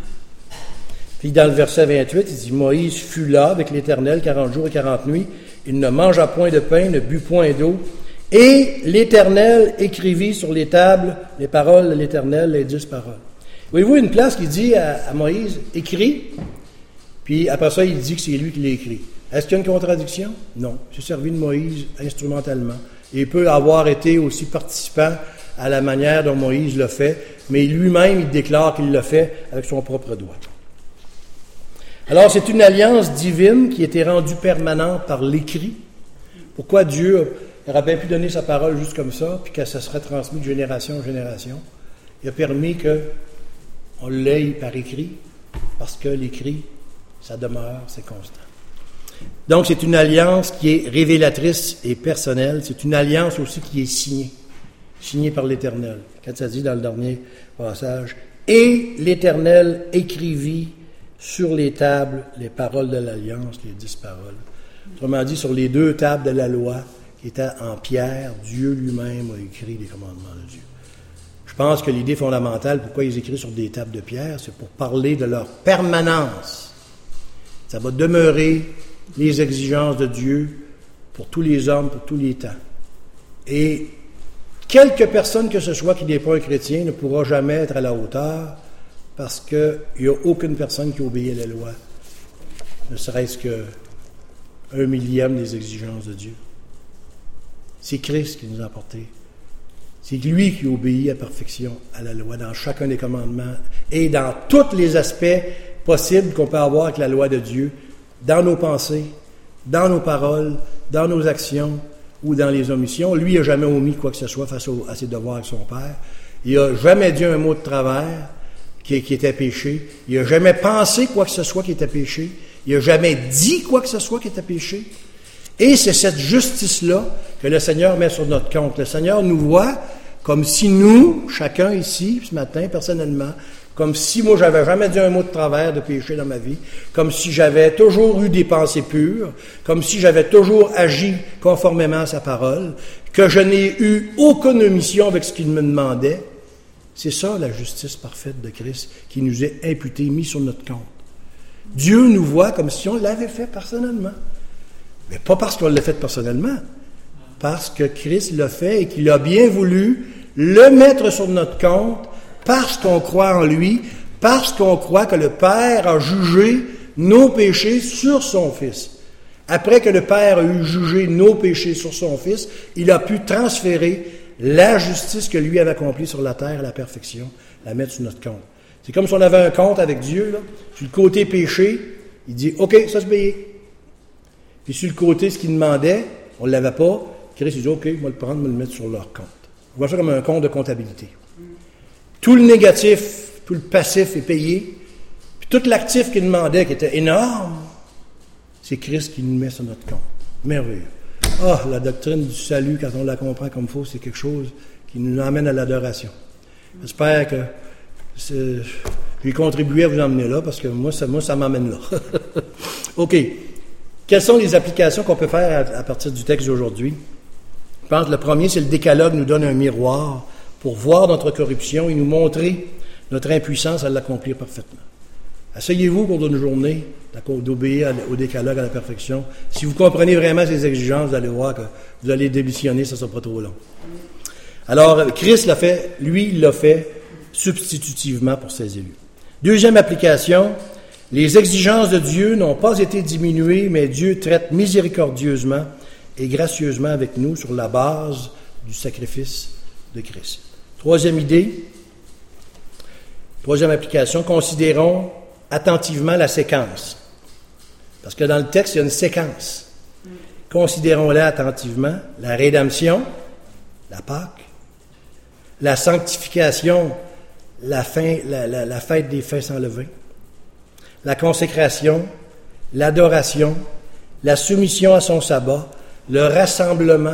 Puis dans le verset vingt-huit, il dit, Moïse fut là avec l'Éternel quarante jours et quarante nuits. Il ne mangea point de pain, ne but point d'eau. Et l'Éternel écrivit sur les tables les paroles de l'Éternel, les dix paroles. Voyez-vous une place qui dit à, à Moïse, écris, puis après ça, il dit que c'est lui qui l'a écrit. Est-ce qu'il y a une contradiction? Non. C'est servi de Moïse instrumentalement. Il peut avoir été aussi participant à la manière dont Moïse l'a fait, mais lui-même, il déclare qu'il l'a fait avec son propre doigt. Alors, c'est une alliance divine qui était rendue permanente par l'écrit. Pourquoi Dieu aurait bien pu donner sa parole juste comme ça, puis que ça serait transmis de génération en génération? Il a permis qu'on l'ait par écrit, parce que l'écrit, ça demeure, c'est constant. Donc, c'est une alliance qui est révélatrice et personnelle. C'est une alliance aussi qui est signée, signée par l'Éternel. Quand ça dit dans le dernier passage, « Et l'Éternel écrivit sur les tables les paroles de l'Alliance, les dix paroles. » Autrement dit, sur les deux tables de la loi qui étaient en pierre, Dieu lui-même a écrit les commandements de Dieu. Je pense que l'idée fondamentale, pourquoi ils écrivent sur des tables de pierre, c'est pour parler de leur permanence. Ça va demeurer les exigences de Dieu pour tous les hommes, pour tous les temps. Et quelque personne que ce soit qui n'est pas un chrétien ne pourra jamais être à la hauteur parce qu'il n'y a aucune personne qui obéit à la loi, ne serait-ce qu'un millième des exigences de Dieu. C'est Christ qui nous a apporté. C'est lui qui obéit à perfection à la loi dans chacun des commandements et dans tous les aspects possibles qu'on peut avoir avec la loi de Dieu, dans nos pensées, dans nos paroles, dans nos actions ou dans les omissions. Lui, il n'a jamais omis quoi que ce soit face au, à ses devoirs avec son Père. Il n'a jamais dit un mot de travers qui, qui était péché. Il n'a jamais pensé quoi que ce soit qui était péché. Il n'a jamais dit quoi que ce soit qui était péché. Et c'est cette justice-là que le Seigneur met sur notre compte. Le Seigneur nous voit comme si nous, chacun ici, ce matin, personnellement, comme si moi, j'avais jamais dit un mot de travers de péché dans ma vie, comme si j'avais toujours eu des pensées pures, comme si j'avais toujours agi conformément à sa parole, que je n'ai eu aucune omission avec ce qu'il me demandait. C'est ça, la justice parfaite de Christ qui nous est imputée, mise sur notre compte. Dieu nous voit comme si on l'avait fait personnellement. Mais pas parce qu'on l'a fait personnellement, parce que Christ l'a fait et qu'il a bien voulu le mettre sur notre compte parce qu'on croit en lui, parce qu'on croit que le Père a jugé nos péchés sur son Fils. Après que le Père a eu jugé nos péchés sur son Fils, il a pu transférer la justice que lui avait accomplie sur la terre à la perfection, la mettre sur notre compte. C'est comme si on avait un compte avec Dieu, là. Sur le côté péché, il dit « OK, ça c'est payé ». Puis sur le côté, ce qu'il demandait, on ne l'avait pas, Christ il dit « OK, je vais le prendre, je vais le mettre sur leur compte ». On voit ça comme un compte de comptabilité. Tout le négatif, tout le passif est payé, puis tout l'actif qu'il demandait, qui était énorme, c'est Christ qui nous met sur notre compte. Merveilleux. Ah, la doctrine du salut, quand on la comprend comme il faut, c'est quelque chose qui nous emmène à l'adoration. J'espère que c'est, j'ai contribué à vous emmener là, parce que moi, ça, moi, ça m'emmène là. OK. Quelles sont les applications qu'on peut faire à, à partir du texte d'aujourd'hui? Je pense que le premier, c'est le décalogue nous donne un miroir pour voir notre corruption et nous montrer notre impuissance à l'accomplir parfaitement. Asseyez-vous au cours d'une journée d'obéir au décalogue à la perfection. Si vous comprenez vraiment ces exigences, vous allez voir que vous allez démissionner, ça ne sera pas trop long. Alors, Christ l'a fait, lui, il l'a fait substitutivement pour ses élus. Deuxième application, les exigences de Dieu n'ont pas été diminuées, mais Dieu traite miséricordieusement et gracieusement avec nous sur la base du sacrifice de Christ. Troisième idée, troisième application, considérons attentivement la séquence. Parce que dans le texte, il y a une séquence. Considérons-la attentivement. La rédemption, la Pâque, la sanctification, la, fin, la, la, la fête des faits sans levain, la consécration, l'adoration, la soumission à son sabbat, le rassemblement,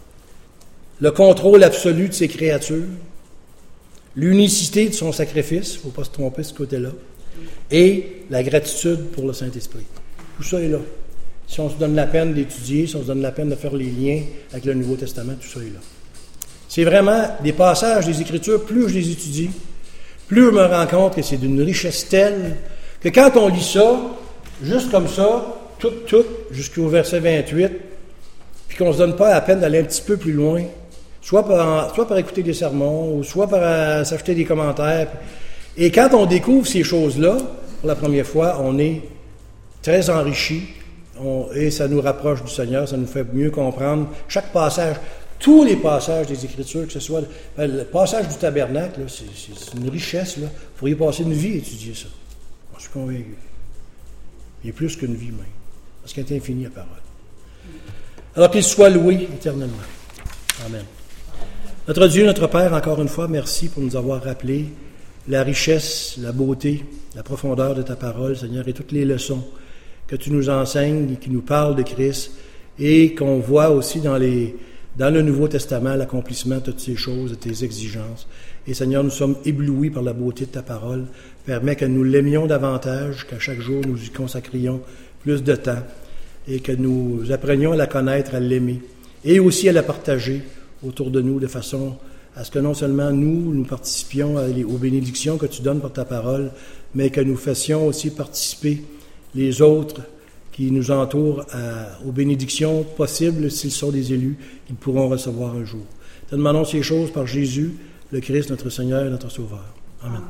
le contrôle absolu de ses créatures, l'unicité de son sacrifice, il ne faut pas se tromper de ce côté-là, et la gratitude pour le Saint-Esprit. Tout ça est là. Si on se donne la peine d'étudier, si on se donne la peine de faire les liens avec le Nouveau Testament, tout ça est là. C'est vraiment des passages des Écritures, plus je les étudie, plus je me rends compte que c'est d'une richesse telle que quand on lit ça, juste comme ça, tout, tout, jusqu'au verset vingt-huit, puis qu'on ne se donne pas la peine d'aller un petit peu plus loin, soit par, soit par écouter des sermons, ou soit par euh, s'acheter des commentaires. Et quand on découvre ces choses-là, pour la première fois, on est très enrichi, on, et ça nous rapproche du Seigneur, ça nous fait mieux comprendre chaque passage, tous les passages des Écritures, que ce soit ben, le passage du tabernacle, là, c'est, c'est une richesse, là. Vous pourriez passer une vie à étudier ça. Je suis convaincu. Il y a plus qu'une vie même, parce qu'elle est infinie, la parole. Alors qu'il soit loué éternellement. Amen. Notre Dieu, notre Père, encore une fois, merci pour nous avoir rappelé la richesse, la beauté, la profondeur de ta parole, Seigneur, et toutes les leçons que tu nous enseignes, qui nous parlent de Christ, et qu'on voit aussi dans, les, dans le Nouveau Testament l'accomplissement de toutes ces choses, de tes exigences. Et Seigneur, nous sommes éblouis par la beauté de ta parole. Permets que nous l'aimions davantage, qu'à chaque jour nous y consacrions plus de temps, et que nous apprenions à la connaître, à l'aimer, et aussi à la partager autour de nous, de façon à ce que non seulement nous, nous participions aux bénédictions que tu donnes par ta parole, mais que nous fassions aussi participer les autres qui nous entourent à, aux bénédictions possibles, s'ils sont des élus, qu'ils pourront recevoir un jour. Te demandons ces choses par Jésus, le Christ, notre Seigneur et notre Sauveur. Amen.